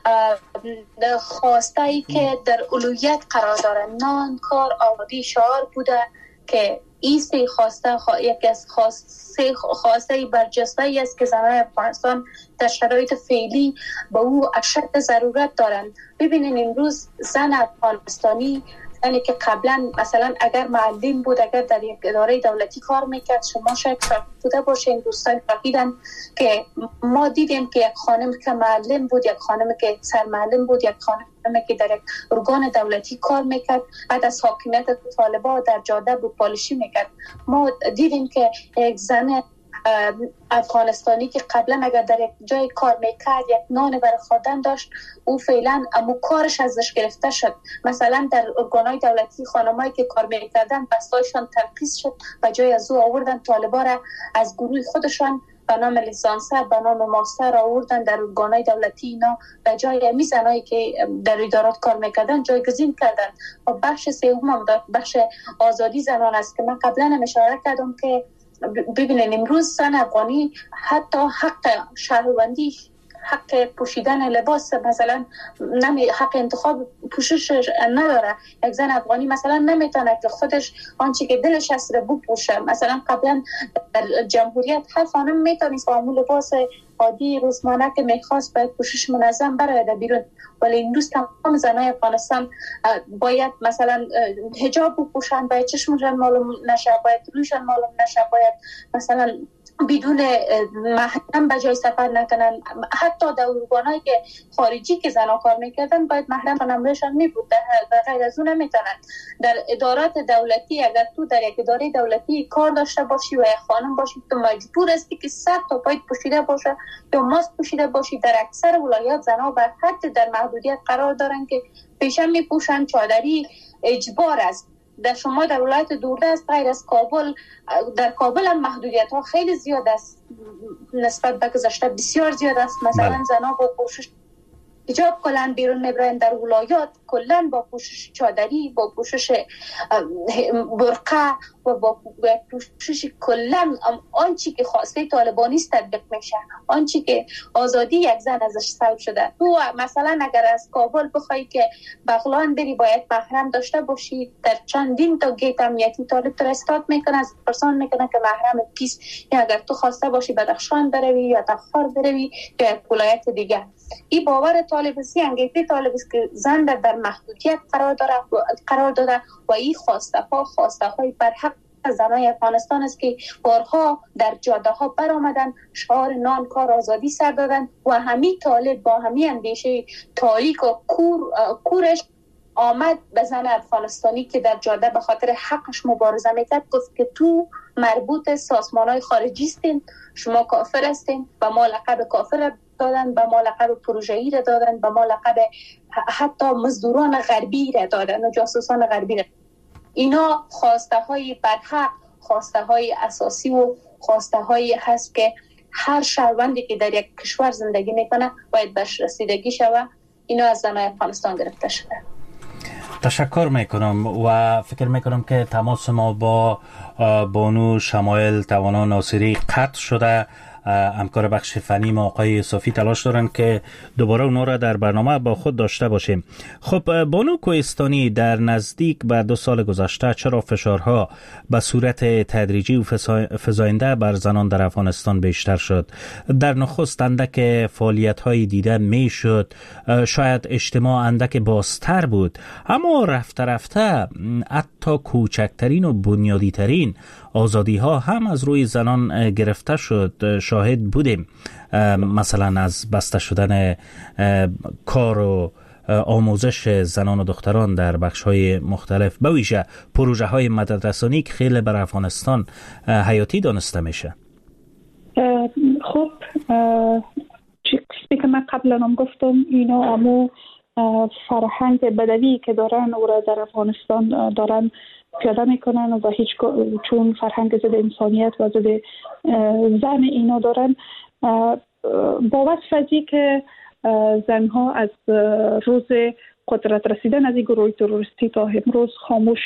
خواسته ای که در اولویت قرار داره نان، کار، آزادی شعار بوده که این سه خواسته خوا... یکی از خواسته خواسته برجسته ای است که زنای افغانستان در شرایط فعلی به او اشد ضرورت دارند. ببینید امروز زن افغانستانی، یعنی که قبلا مثلا اگر معلم بود، اگر در یک اداره دولتی کار میکرد، شما شاید بوده باشین، دوستان فهمیدن که ما دیدیم که یک خانم که معلم بود، یک خانم که سرمعلم بود، یک خانم که در یک ارگان دولتی کار میکرد، بعد از حاکمیت طالبان در جاده بود پالیشی میکرد. ما دیدیم که یک زن افغانستانی که قبلا اگر در یک جای کار میکرد، یک نان برای خوردن داشت، او فعلا امو کارش ازش گرفته شد. مثلا در ارگانهای دولتی خانمایی که کار میکردن بستایشان تنقیص شد و جای از او آوردن طالبا را از گروه خودشان به نام لیسانسر، به نام ماستر آوردن در ارگانهای دولتی. اینا به جای می زنایی که در ادارات کار میکردن جایگزین کردن. و بخش سوم بخش آزادی زنان است که من قبلا هم اشاره کردم که ببینید امروز زن افغانی حتی حق شهروندی، حق پوشیدن لباس، مثلا نمی حق انتخاب پوشش نداره. یک زن افغانی مثلا نمیتونه که خودش آنچه که دلش هست رو بپوشه. مثلا قبلا در جمهوریت هر خانم میتونست با همون لباس عادی روزمره که میخواست باید پوشش منظم برای بیرون، ولی امروز تمام زنای افغانستان باید مثلا حجاب بپوشن، باید چشمشون معلوم نشه، باید رویشون معلوم نشه، باید مثلا بدون محرم به جای سفر نکنن. حتی در ارگانایی که خارجی که زنها کار میکردن باید محرم نمایشان میبود، در غیر از اون نمیتونن. در ادارات دولتی اگر تو در یک اداره دولتی کار داشته باشی و یک خانم باشی، تو مجبور هستی که سر تا پای پوشیده باشه یا ماسک پوشیده باشی. در اکثر ولایات زنها بر حد در محدودیت قرار دارن که پیشم میپوشن، چادری اجبار است. در شما در ولایت دوردست غیر از کابل، در کابل هم محدودیت ها خیلی زیاد است، نسبت به گذشته بسیار زیاد است. مثلا زنها با پوشش حجاب کلن بیرون میبرن. در ولایات کلن با پوشش چادری، با پوشش برقه و با پوشش کلن آنچه که خواسته طالبانی است تطبیق میشه، آنچه که آزادی یک زن ازش سلب شده. تو مثلا اگر از کابل بخوای که بغلان بری باید محرم داشته باشی، در چندین تا گیت امنیتی طالب تو استاد میکنه، از پرسان میکنه که محرم کیست، یا اگر تو خواسته باشی بدخشان بروی یا تخار بروی یا ولایت دیگه. این باور طالب است، انگیزه طالب است که زن در محدودیت قرار داره قرار داده و این خواسته ها خواسته های برحق زنای افغانستان است که بارها در جاده ها بر آمدن، شعار نان کار آزادی سر دادن و همین طالب با همین اندیشه تاریک و کور کورش آمد به زن افغانستانی که در جاده به خاطر حقش مبارزه میکرد گفت که تو مربوط سازمان‌های خارجی هستین، شما کافر هستین، و ما لقب کافر دادن، به ما لقب پروژه‌ای را دادن، به ما لقب حتی مزدوران غربی را دادن و جاسوسان غربی را. اینا خواسته های برحق، خواسته های اساسی و خواسته هایی هست که هر شهروندی که در یک کشور زندگی میکنه باید بهش رسیدگی شود. اینا از زنای افغانستان گرفته شده. تشکر میکنم و فکر میکنم که تماس ما با بانو شمایل توانا ناصری قطع شده. همکار بخش فنی ما آقای صافی تلاش دارن که دوباره اونا را در برنامه با خود داشته باشیم. خب بانو کوهستانی، در نزدیک به دو سال گذشته چرا فشارها به صورت تدریجی و فزاینده بر زنان در افغانستان بیشتر شد؟ در نخست اندک فعالیت های دیده می شد، شاید اجتماع اندک بازتر بود، اما رفته رفته حتی کوچکترین و بنیادی ترین آزادی ها هم از روی زنان گرفته شد. شاهد بودیم مثلا از بسته شدن کار و آموزش زنان و دختران در بخش های مختلف، به ویژه پروژه های مددرسانی که خیلی بر افغانستان حیاتی دانسته میشه. خب چیزی که من قبلا هم گفتم، اینا امو فرهنگ بدوی که دارن او را در افغانستان دارن پیاده میکنن و هیچ چون فرهنگ ضد انسانیت و ضد زن اینا دارن، با وصف ازی که زنها از روز قدرت رسیدن از این گروه تروریستی تا امروز خاموش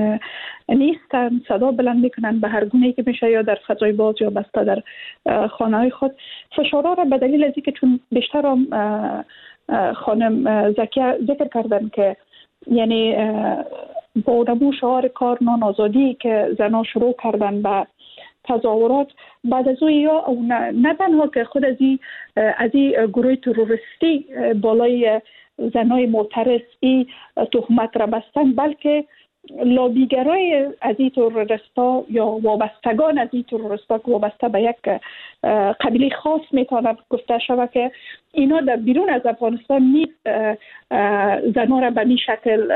نیستن، صدا بلند میکنن به هر گونه‌ای که میشه، یا در فضای باز یا بسته در خانه های خود. فشارها را به دلیل ازی که چون بیشتر هم خانم زکیه ذکر کردن که یعنی با نمو شعار کار نان آزادی که زنها شروع کردن به تظاهرات، بعد از او یا نه تنها که خود از این از این گروه تروریستی بالای زنای معترض این تهمت را بستن، بلکه لابیگرای از این تروریستا یا وابستگان از این تروریستا که وابسته به یک قبیله خاص میتواند گفته شود که اینا در بیرون از افغانستان نیز زنها را به این شکل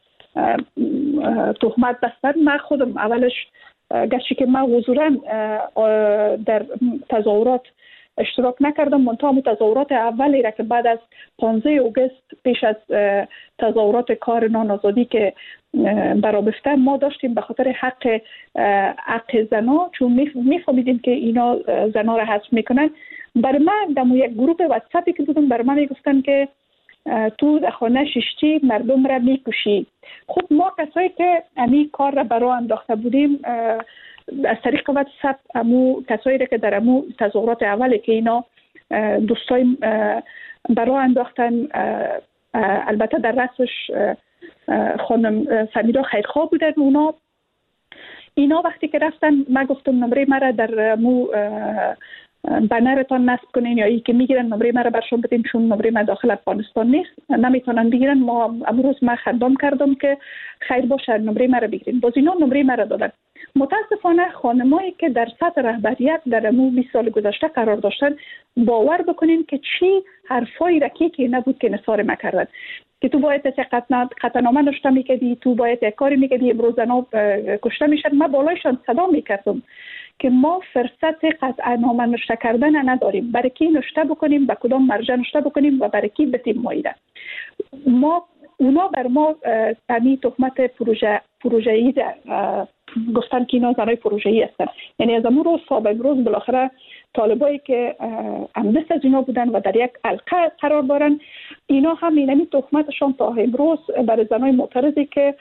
تهمت بستن. من خودم اولش گرچه که من حضوراً در تظاهرات اشتراک نکردم، منتها تظاهرات اولی را که بعد از پانزده آگوست پیش از تظاهرات کار نان آزادی که برآورده ما داشتیم به خاطر حق حق زنا، چون میفهمیدیم که اینا زنا را حذف میکنن. برای من در یک گروه واتساپی که بودم برای من میگفتن که تو در خانه ششتی مردم را میکشی. خب ما کسایی که امی کار را برای انداخته بودیم از طریق واتساپ امو کسایی را که در امو تظاهرات اولی که اینا دوستای برای انداختن، البته در رأسش خانم سمیرا خیرخواه بودن، اونا اینا وقتی که رفتن من گفتم نمره مرا در مو بنرتان نصب کنین یا ای که میگیرن نمره مرا برشون بدین، چون نمره من داخل افغانستان نیست نمیتونن بگیرن. ما امروز من خدام کردم که خیر باشه نمره مرا بگیرین، باز اینا نمره مرا دادن. متاسفانه خانمایی که در سطح رهبریت در امو بیست سال گذشته قرار داشتن، باور بکنین که چی حرفای رکیکی نبود که نثار میکردن که تو باید قطعنامه نوشته میکردی، تو باید یک کاری میکردی، امروز زنا کشته میشن. من بالایشان صدا میکردم که ما فرصت قطعنامه نوشته کردن نداریم، برای کی نوشته بکنیم، به کدام مرجع نوشته بکنیم و برای کی بتیم مایده. ما اونا بر ما تمی تهمت پروژه پروژه‌ای گفتن که اینا زنای پروژه‌ای هستن، یعنی از امروز تا به امروز بالاخره طالبایی که امنست از اینا بودن و در یک حلقه قرار دارن، اینا هم اینمی تهمتشان تا امروز برای زنای معترضی که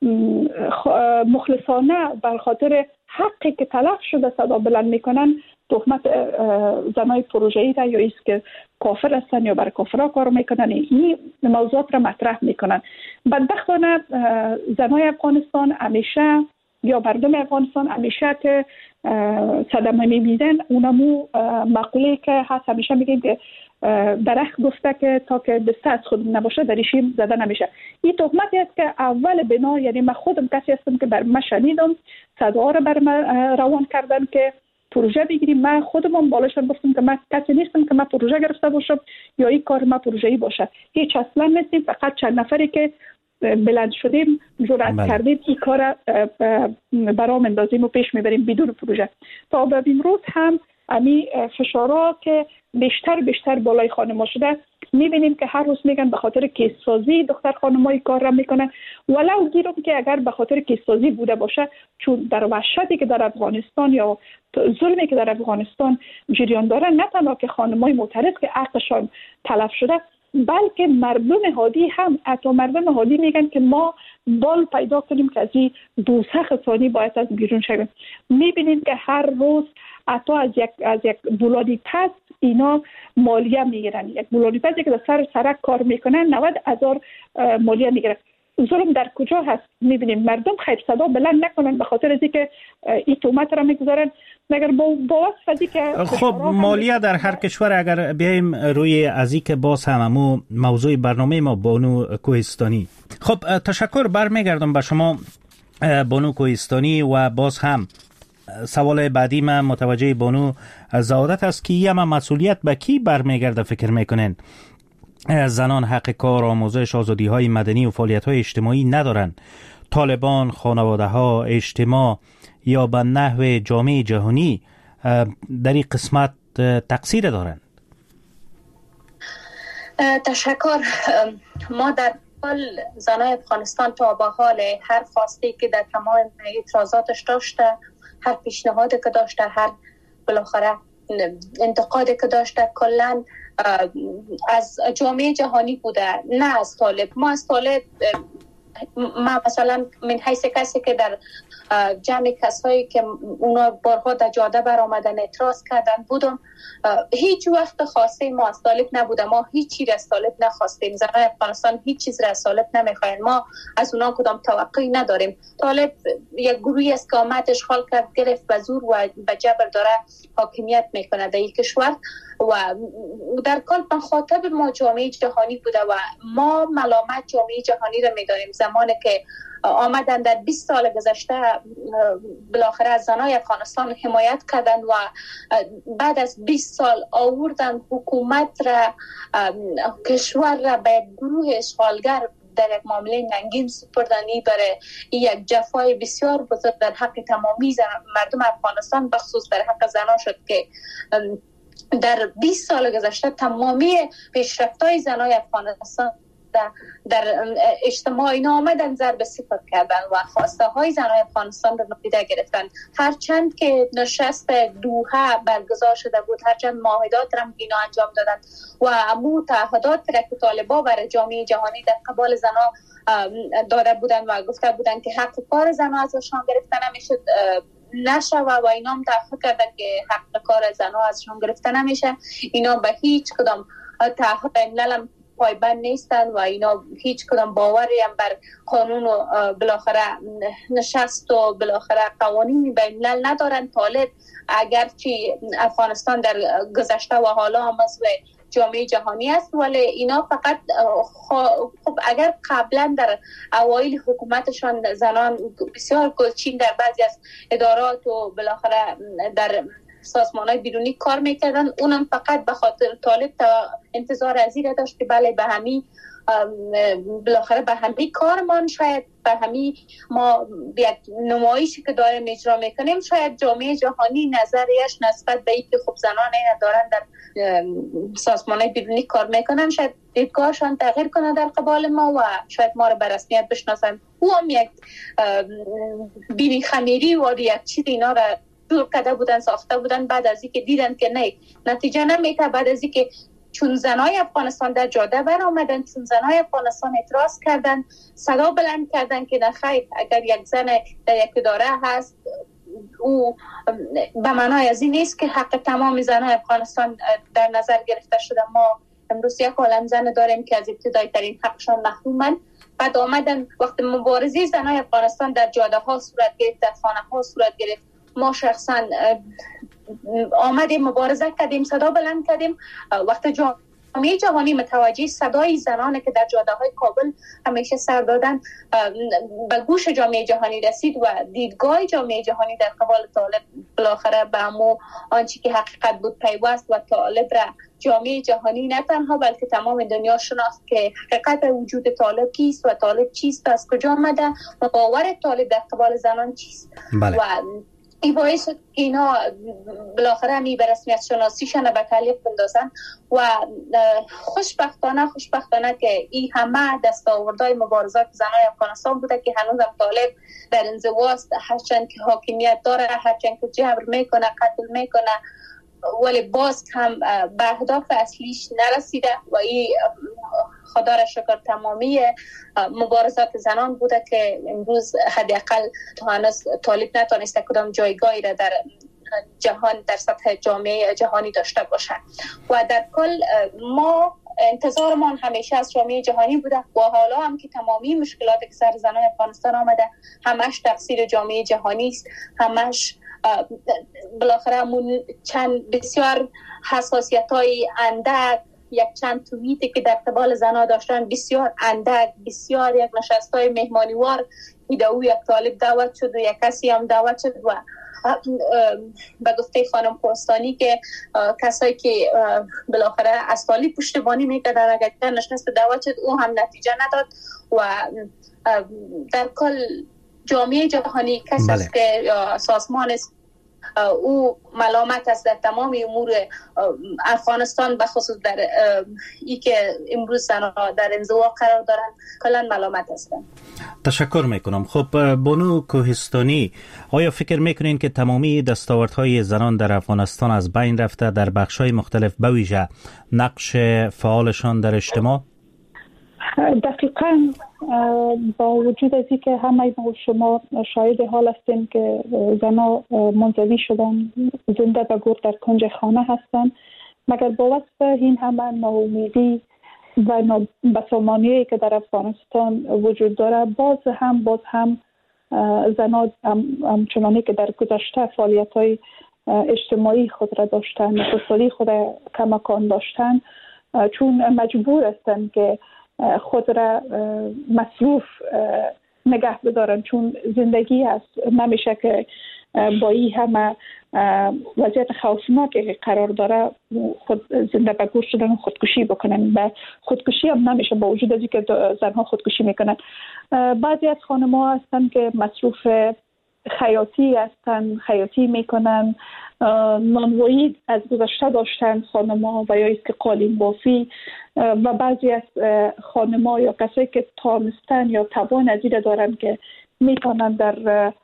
مخلصانه بر خاطر حقی که تلف شده صدا بلند میکنن، تهمت زنای پروژه‌ای را یا ایست که کافر هستن یا برای کافرها کار میکنن، این موضوعات را مطرح میکنن. بدبختانه زنای افغانستان همیشه یا مردم افغانستان همیشه که صدمه میبینن، اونمو مقوله که هست همیشه میگن که درخت گفته که تا که دسته از خود نباشه در شیم زده نمیشه. این تهمتی است که اول بنا، یعنی من خودم کسی هستم که بر من شنیدم صداها را بر من روان کردن که پروژه بگیریم. من خودم بالاشون گفتم که من کسی نیستم که من پروژه گرفته باشم یا این کار من پروژه‌ای باشه، هیچ اصلا نیستیم، فقط چند نفری که بلند شدیم جرأت کردیم این کار برام اندازیم و پیش میبریم بدون پروژه. تا به امروز هم امی فشارها که بیشتر بیشتر بالای خانم‌ها شده، میبینیم که هر روز میگن به خاطر کیسازی دختر خانم‌های کار را میکنن، ولو گیرم که اگر به خاطر کیسازی بوده باشه، چون در وحشتی که در افغانستان یا ظلمی که در افغانستان جریان داره، نه تنها که خانم‌های معترض که حقشان تلف شده، بلکه مردم هادی هم، حتی مردم هادی میگن که ما بال پیدا کنیم که از این دوزخ ثانی باید از بیرون شویم. میبینیم که هر روز حتی از یک از یک بولادی پس اینا مالیه میگیرن. یک بولادی پسی که در سر سرک کار میکنن نود هزار مالیه میگیرن. ظلم در کجا هست؟ میبینیم مردم خیر صدا بلند نکنن به خاطر از اینکه این تهمت را میگذارن، مگر با با واسطه که خب مالیه در هر کشور، اگر بیایم روی از اینکه باز هممو موضوع برنامه ما بانو کوهستانی. خب تشکر، برمیگردم به شما بانو کوهستانی و باز هم سوال بعدی من متوجه بانو زاودت است که یه مسئولیت به کی برمیگرده فکر میکنین؟ زنان حق کار، آموزش، آزادی های مدنی و فعالیت های اجتماعی ندارن. طالبان، خانواده ها، اجتماع یا به نحو جامعه جهانی در این قسمت تقصیر دارند؟ تشکر. ما در حال زنای افغانستان تا به حال هر خواسته که در تمام اعتراضاتش داشته، هر پیشنهادی که داشته، هر بالاخره انتقادی که داشته، کلا از جامعه جهانی بوده، نه از طالب. ما از طالب، ما مثلا من حیث کسی که در جمع کسایی که اونا بارها در جاده بر آمدن اعتراض کردن بودم، هیچ وقت خواسته ما از طالب نبوده. ما هیچ چیز از طالب نخواستیم. زنان افغانستان هیچ چیز را از طالب نمیخواین. ما از اونا کدام توقعی نداریم. طالب یک گروهی است که آمد اشغال کرد، گرفت و زور و به جبر داره حاکمیت میکنه در این کشور و در کل مخاطب ما جامعه جهانی بوده و ما ملامت جامعه جهانی را میداریم. زمانی که آمدن در بیست سال گذشته بالاخره از زنای افغانستان حمایت کردن و بعد از بیست سال آوردن حکومت را، کشور را به گروه اشغالگر در یک معامله ننگین سپردنی، برای یک جفای بسیار بزرگ در حق تمامی مردم افغانستان، بخصوص در حق زنان شد که در بیست سال گذشته تمامی پیشرفت‌های زنای افغانستان در اجتماع اینا آمدن ضرب صفر کردن و خواسته های زنای افغانستان را نادیده گرفتن. هرچند که نشست دوحه برگزار شده بود، هرچند معاهدات را اینا انجام دادن و امو تعهدات را که طالبا برای جامعه جهانی در قبال زنا داده بودن و گفته بودن که حق کار زنا ازشان گرفته نمیشه نشه و اینا هم تعهد کردن که حق کار زنا ازشان گرفته نمیشه. اینا به هیچ کدام تعهد ملل پایبند نیستن و اینا هیچ کدام باوری هم بر قانون و بالاخره نشست و بالاخره قوانین بین الملل ندارن. طالب اگرچه افغانستان در گذشته و حالا هم عضو جامعه جهانی است، ولی اینا فقط خب اگر قبلا در اوایل حکومتشان زنان بسیار گلچین در بعضی از ادارات و بالاخره در سازمان‌های بیرونی کار میکردن، اونم فقط به خاطر طالب تا انتظار از این داشت که بله به همین بالاخره به همین کارمان، شاید به همین ما یک نمایشی که داریم اجرا میکنیم، شاید جامعه جهانی نظریش نسبت به اینکه خب زنان این دارن در سازمان‌های بیرونی کار میکنن، شاید دیدگاهشان تغییر کنه در قبال ما و شاید ما رو به رسمیت بشناسن. او هم یک بینی خمیری و یک چیز اینا را جور کرده بودن، ساخته بودن. بعد از اینکه دیدن که نه نتیجه نمیده، بعد از اینکه چون زنای افغانستان در جاده بر آمدن، چون زنای افغانستان اعتراض کردن، صدا بلند کردن که نه خیر، اگر یک زن در یک اداره هست او به معنای از این نیست که حق تمام زنای افغانستان در نظر گرفته شده. ما امروز یک عالم زن داریم که از ابتدایی ترین حقشان محرومند. بعد آمدن وقت مبارزه زنای افغانستان در جاده ها صورت گرفت، در خانه ها صورت گرفت، ما شخصا آمدیم مبارزه کردیم، صدا بلند کردیم. وقت جامعه جهانی متوجه صدای زنانه که در جاده های کابل همیشه سر دادن به گوش جامعه جهانی رسید و دیدگاه جامعه جهانی در قبال طالب بالاخره به امو آنچه که حقیقت بود پیوست و طالب را جامعه جهانی نه تنها بلکه تمام دنیا شناخت که حقیقت وجود طالب کیست و طالب چیست، از کجا آمده و باور طالب در قبال زنان چیست. بله. و این باعث شد که اینا بالاخره همی به رسمیت شناسیشان به تعلیق بندازن و خوشبختانه خوشبختانه که این همه دستاوردهای مبارزات زنای افغانستان بوده که هنوز هم طالب در انزواست، هرچند که حاکمیت داره، هرچند که جبر میکنه، قتل میکنه، ولی باز هم به اهداف اصلیش نرسیده و این خدا را شکر تمامی مبارزات زنان بوده که امروز حداقل تا هنوز طالب نتونسته کدام جایگاهی را در جهان در سطح جامعه جهانی داشته باشه. و در کل ما انتظارمان همیشه از جامعه جهانی بوده و حالا هم که تمامی مشکلاتی که سر زنان افغانستان آمده همش تقصیر جامعه جهانی است، همش بالاخره همون چند بسیار حساسیت‌های اندک، یک چند توییتی که در قبال زنها داشتن بسیار اندک، بسیار یک نشست‌های مهمانیوار ایده او یک طالب دعوت شد و یک کسی هم دعوت شد و به گفته خانم کوهستانی که کسایی که بالاخره از طالب پشتیبانی میکردن اگر نشست دعوت شد او هم نتیجه نداد و در کل جامعه جهانی کسی بله. است که سازمان است او ملامت است در تمام امور افغانستان به خصوص در ای که امروز زنها در انزوا قرار دارن کلا ملامت هستند. تشکر میکنم. خب بانو کوهستانی، آیا فکر میکنین که تمامی دستاوردهای زنان در افغانستان از بین رفته در بخش‌های مختلف به ویژه نقش فعالشان در اجتماع؟ دقیقاً با وجود از اینکه همه ما شما شاهد حال هستیم که زنها منزوی شدن، زنده به گور در کنج خانه هستند، مگر با وصف این همه ناامیدی و نابسامانی که در افغانستان وجود داره، باز هم باز هم زنها همچنانی که در گذشته فعالیت‌های اجتماعی خود را داشتن، اقتصادی خود را کماکان داشتن، چون مجبور هستند که خود را مصروف نگه بدارن، چون زندگی هست، نمیشه که با این همه وضعیت خوفناکی قرار داره خود زنده به گور شدن و خودکشی بکنن. و خودکشی هم نمیشه با وجود از اینکه زنها خودکشی میکنن. بعضی از خانم‌ها هستن که مصروف خیاطی هستن، خیاطی میکنن، نانوایی از گذشته داشتن خانم‌ها و یا است که قالین بافی، و بعضی از خانم‌ها یا کسایی که تانستن یا توان از این دارن که میتونن در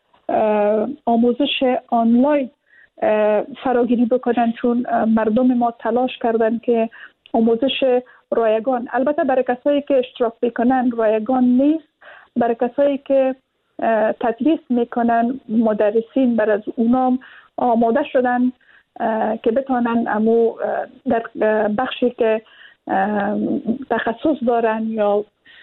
آموزش آنلاین فراگیری بکنن، چون مردم ما تلاش کردن که آموزش رایگان، البته برای کسایی که اشتراک میکنن رایگان نیست، برای کسایی که تدریس میکنن مدرسین بر از اونام آماده شدن که بتونن امو در بخشی که تخصص دارن یا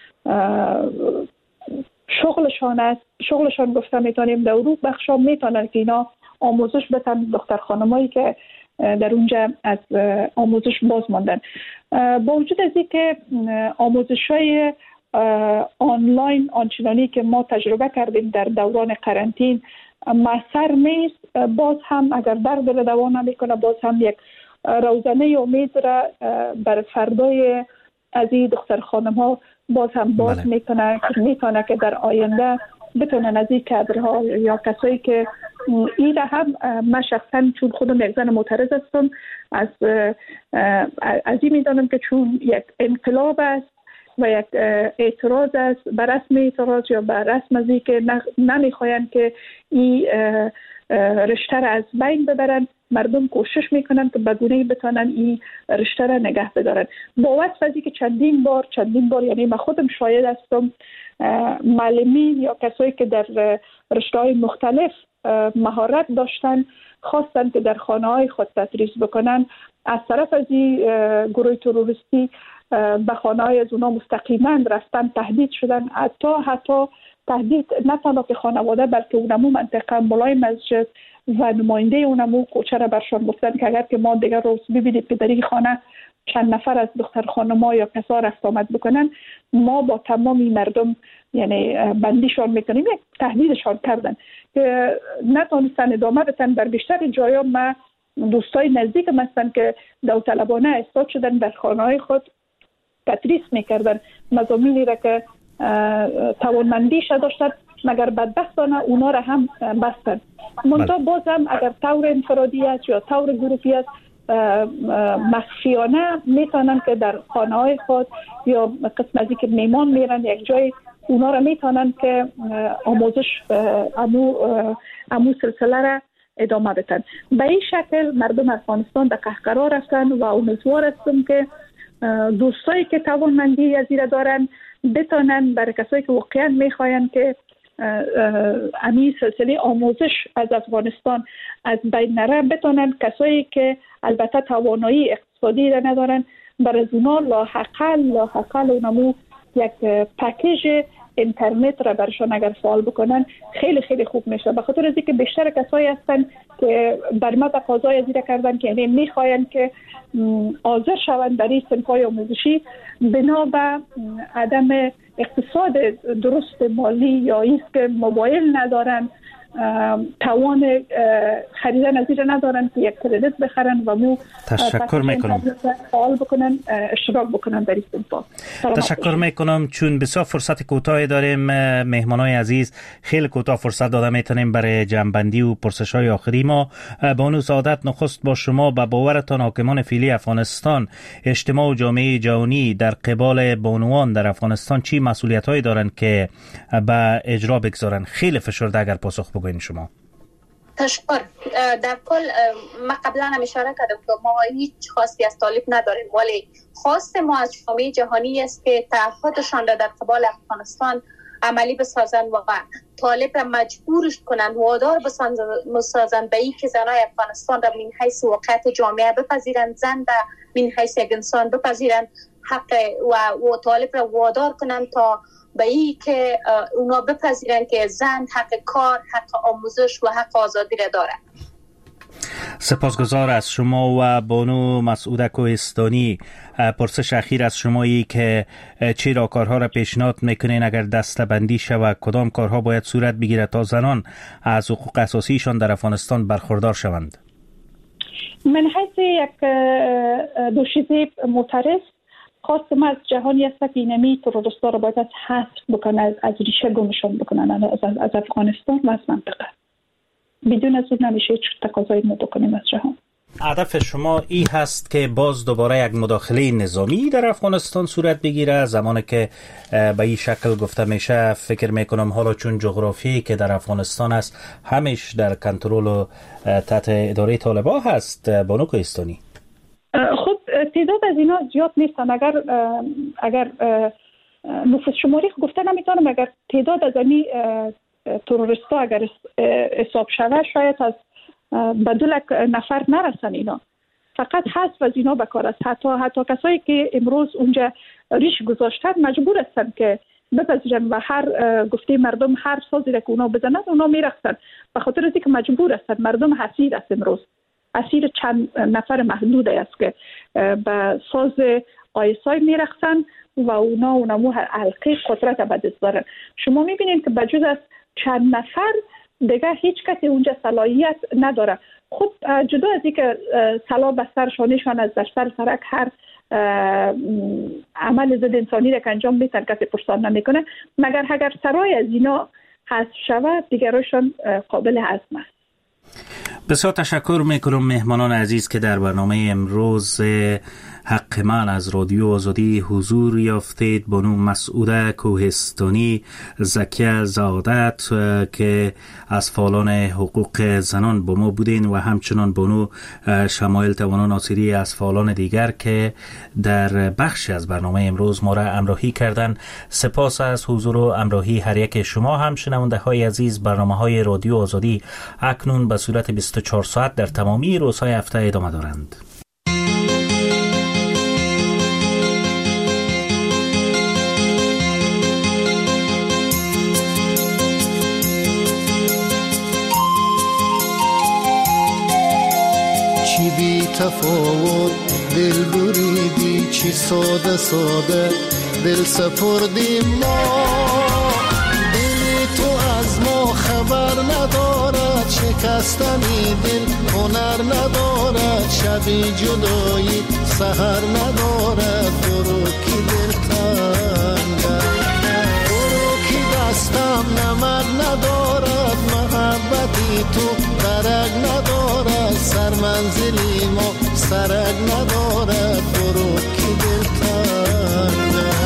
شغلشان است، شغلشان گفته میتونیم در اون بخش ها میتونن که اینا آموزش بدن دختر خانمایی که در اونجا از آموزش باز ماندن. با وجود از این که آموزش های آنلاین آنچنانی که ما تجربه کردیم در دوران قرنطین مؤثر نیست، باز هم اگر در دل دوام نمیکنه، باز هم یک روزنه امید را بر فردای از این دختر خانم ها باز هم باز بله. میکنه که میتونه که در آینده بتونن از این کادرها یا کسایی که این هم من شخصا چون خودم یک زن معترض هستم از از این میدانم که چون یک انقلاب است، و یک اعتراض است بر رسم اعتراض یا بر رسم ازی که نمیخواین که این رشته را از بین ببرن. مردم کوشش میکنن که بگونه بتانن این رشته را نگه بدارن. با وصف ازی که چندین بار چندین بار یعنی من خودم شاهد هستم معلمین یا کسایی که در رشته های مختلف مهارت داشتن خواستن که در خانه های خود تدریس بکنن، از طرف از این گروه تروریستی به خانه های از اونا مستقیما رفتن، تهدید شدن. حتی حتی تهدید نه تنها که خانواده بلکه اونمو منطقه مولای مسجد و نماینده اونمو کوچه را برشان گفتن که اگر که ما دیگر روز ببینید که در این خانه چند نفر از دختر خانما یا کسا رفت آمد بکنن، ما با تمامی مردم یعنی بندیشان میکنیم. یک تهدیدشان کردن که نتونستن ادامه بدن. بر بیشتر جایا ما دوستای نزدیکم هستن که داوطلبانه استاد شدن در خانه‌های خود تدریس میکردن مضامینی را که توانمندیش داشتن، مگر بدبختانه اونا را هم بستن. منتها بازم اگر طور انفرادی است یا طور گروهی است مخفیانه میتونن که در خانه‌های خود یا قسم ازی که میمان میرن یک جای اونا را میتونن که آموزش امو امو سلسله را ادامه بدن. به این شکل مردم افغانستان در قهقرا رفتن و امیدوار هستم که دوستایی که توانمندی از این دارن بتونن برای کسایی که واقعا میخواین که امی سلسله آموزش از افغانستان از بین نره بتونن، کسایی که البته توانایی اقتصادی را ندارن برای اونا لاحقل لاحقل اونمو یک پکیج اینترنت را برشان اگر فعال بکنن خیلی خیلی خوب میشه. به خاطر از اینکه بیشتر کسایی هستن که بر ما تقاضای ازیره کردن که یعنی میخواین که حاضر شوند در این صنف‌های آموزشی بنا به عدم اقتصاد درست مالی یا ایست که موبایل ندارن، توان خریدن از این ندارن که یک کردیت بخرن و مو تشکر میکنم فعال بکنن، اشتراک بکنن در این صنف‌ها. تشکر میکنم. چون بسیار فرصت کوتاهی داریم مهمانای عزیز، خیلی کوتاه فرصت داده میتونیم برای جنبندی و پرسش‌های آخری ما. بانو سعادت، نخست با شما به باورتان حاکمان فعلی افغانستان، اجتماع و جامعه جهانی در قبال بانوان در افغانستان چی مسئولیت‌هایی دارند که به اجرا بگذارن؟ خیلی فشرده اگر پاسخ بگوین شما. تشکر. در کل ما قبلا هم اشاره کردم که ما هیچ خواستی از طالب نداریم، ولی خواست ما از جامعه جهانی است که تعهدشان را در قبال افغانستان عملی بسازن و طالب را مجبورش کنن، وادار بسازن به این که زنای افغانستان را من حیث واقعیت جامعه بپذیرن، زن را من حیث یک انسان بپذیرن، حق و, و طالب را وادار کنن تا به این که اونا بپذیرن که زن حق کار، حق آموزش و حق آزادی را دارن. سپاسگزار از شما. و بانو مسعوده کوهستانی، پرسش اخیر از شمایی که چه راهکارها را پیشنهاد میکنین اگر دسته‌بندی شود، کدام کارها باید صورت بگیرد تا زنان از حقوق اساسیشان در افغانستان برخوردار شوند؟ من حیث یک دوشیزه معترض خواست ما از جهانی است که اینمی تروریستا را باید از حذف بکنن، از, از ریشه گمشون بکنن از, از افغانستان و از منطقه. بدون از اون نمیشه هیچ تقاضایی ما بکنیم از جهان. هدف شما این هست که باز دوباره یک مداخله نظامی در افغانستان صورت بگیره، زمانی که به این شکل گفته میشه فکر میکنم حالا چون جغرافیایی که در افغانستان است همیش در کنترل و تحت اداره طالبان هست. بانو کوهستانی، خب تعداد از اینا زیاد نیستن. اگر اگر نفوذ شماری گفته نمیتونم، اگر تعداد از این تروریستا اگر حساب شود شاید از بدل نفر نرسن اینا، فقط حذف از اینا بکار است. حتی حتی کسایی که امروز اونجا ریش گذاشتن مجبور هستن که بپذیرن و هر گفته مردم هر سازی که اونا بزنن اونا میرقصن، به خاطر از اینکه مجبور هستن. مردم حسیر است، امروز اسیر چند نفر محدود است که به ساز آیسای میرقصن و اونا اونمو حلقه قدرت به دست دارن. شما میبینید که بجز از چند نفر دیگه هیچ کسی اونجا صلاحیت نداره. خب جدا از اینکه سلاح به سر شانشان از در سر سرک هر عمل ضد انسانی را که انجام میتن کسی پرسان نمیکنه، مگر اگر سرای از اینا حذف شود دیگرشان قابل هضم است. بسیار تشکر میکنم مهمانان عزیز که در برنامه امروز حق من از رادیو آزادی حضور یافتید. بانو مسعوده کوهستانی زکیه زادت که از فعالان حقوق زنان با ما بودین و همچنان بانو شمایل توانان ناصری از فعالان دیگر که در بخشی از برنامه امروز ما را همراهی کردن. سپاس از حضور و همراهی هر یک شما. هم شنونده های عزیز، برنامه های رادیو آزادی اکنون به صورت بیست و چهار ساعت در تمامی روزهای هفته ادامه دارند. چی بی تفاوت دل بریدی، چی ساده ساده دل سپردیم ما. دل تو از ما خبر ندارد، شکستنی دل هنر ندارد. شبی جدایی سحر ندارد. برو کی دل تنگم، برو کی دستم نمک ندارد. محبتی تو درک ندارد، سر منزلی ما سرک ندارد. برو کی دل تنگم.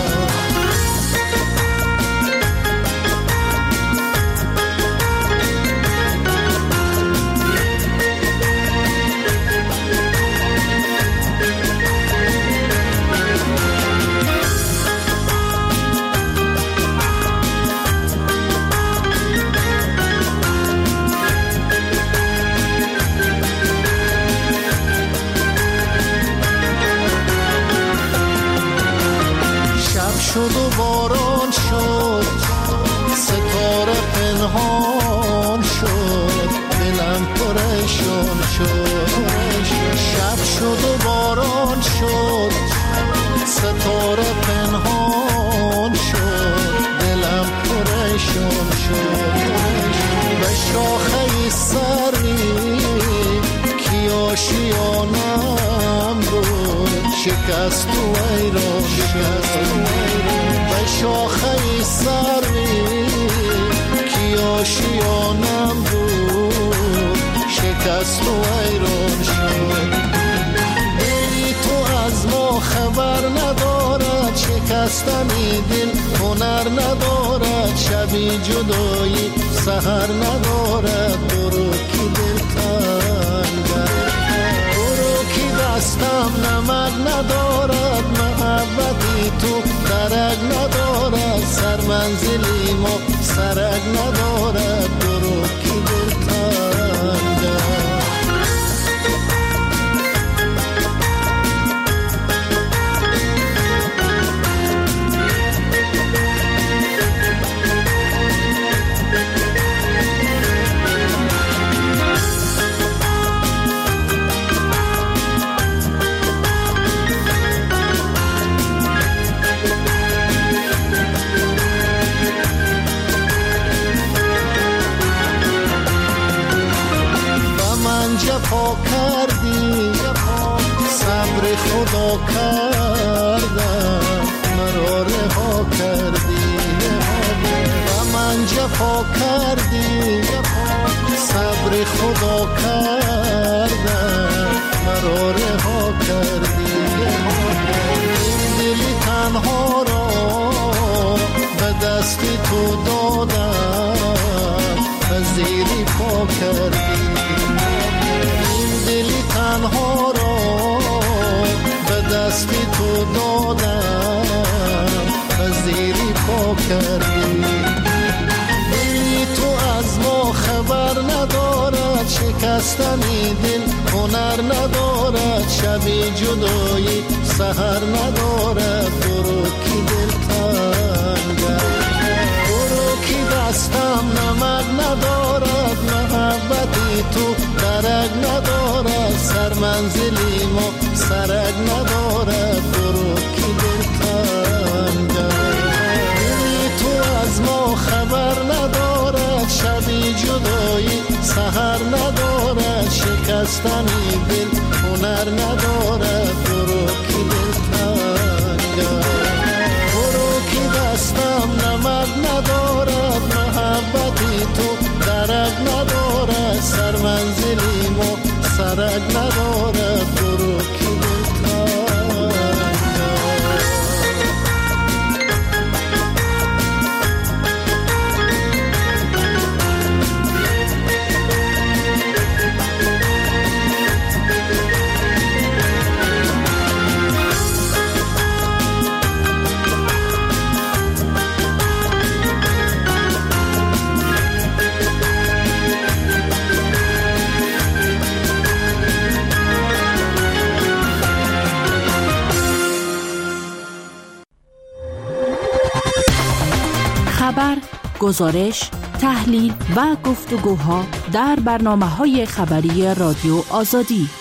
شد و باران شد، ستاره پنهان شد، دلم پریشان شد. شب شد و باران شد، ستاره پنهان شد، دلم پریشان شد. به شاخه سری کی آشیانم بود، شکست و ایران شد. به شاخه سری کی آشیانم بود، شکست و ایران شد. دلی تو از ما خبر ندارد، شکستنی دل هنر ندارد. شبی جدایی سحر ندارد. برو کی دل تنگم، برو کی دستم نمک ندارد. محبتی تو درک ندارد، سر منزلی ما سرک ندارد. برو کی دل تنگم. جفا کردی، صبر خدا کردم، مرا رها کردی. و من جفا کردی، صبر خدا کردم، مرا رها کردی. این دلی تنها را به دستی تو دادم، زیری پا کردی. دلی تنها را به دستی تو دادم، زیری پا کردی. دلی تو از ما خبر ندارد، شکستنی دل هنر ندارد. شبی جدایی سحر ندارد. برو کی دل تنگم، برو کی دستم نمک ندارد. محبتی تو درک ندارد، سر منزلی ما سرک ندارد. برو کی دل تنگم، دلی تو از ما خبر ندارد. شبی جدایی سحر ندارد. شکستنی دل هنر ندارد. برو کی دل تنگم، برو کی دستم نمک ندارد. محبتی تو درک ندارد، سر منزلی ما سرک ندارد. برو کی دل تنگم. خبر، گزارش، تحلیل و گفتگوها در برنامه‌های خبری رادیو آزادی.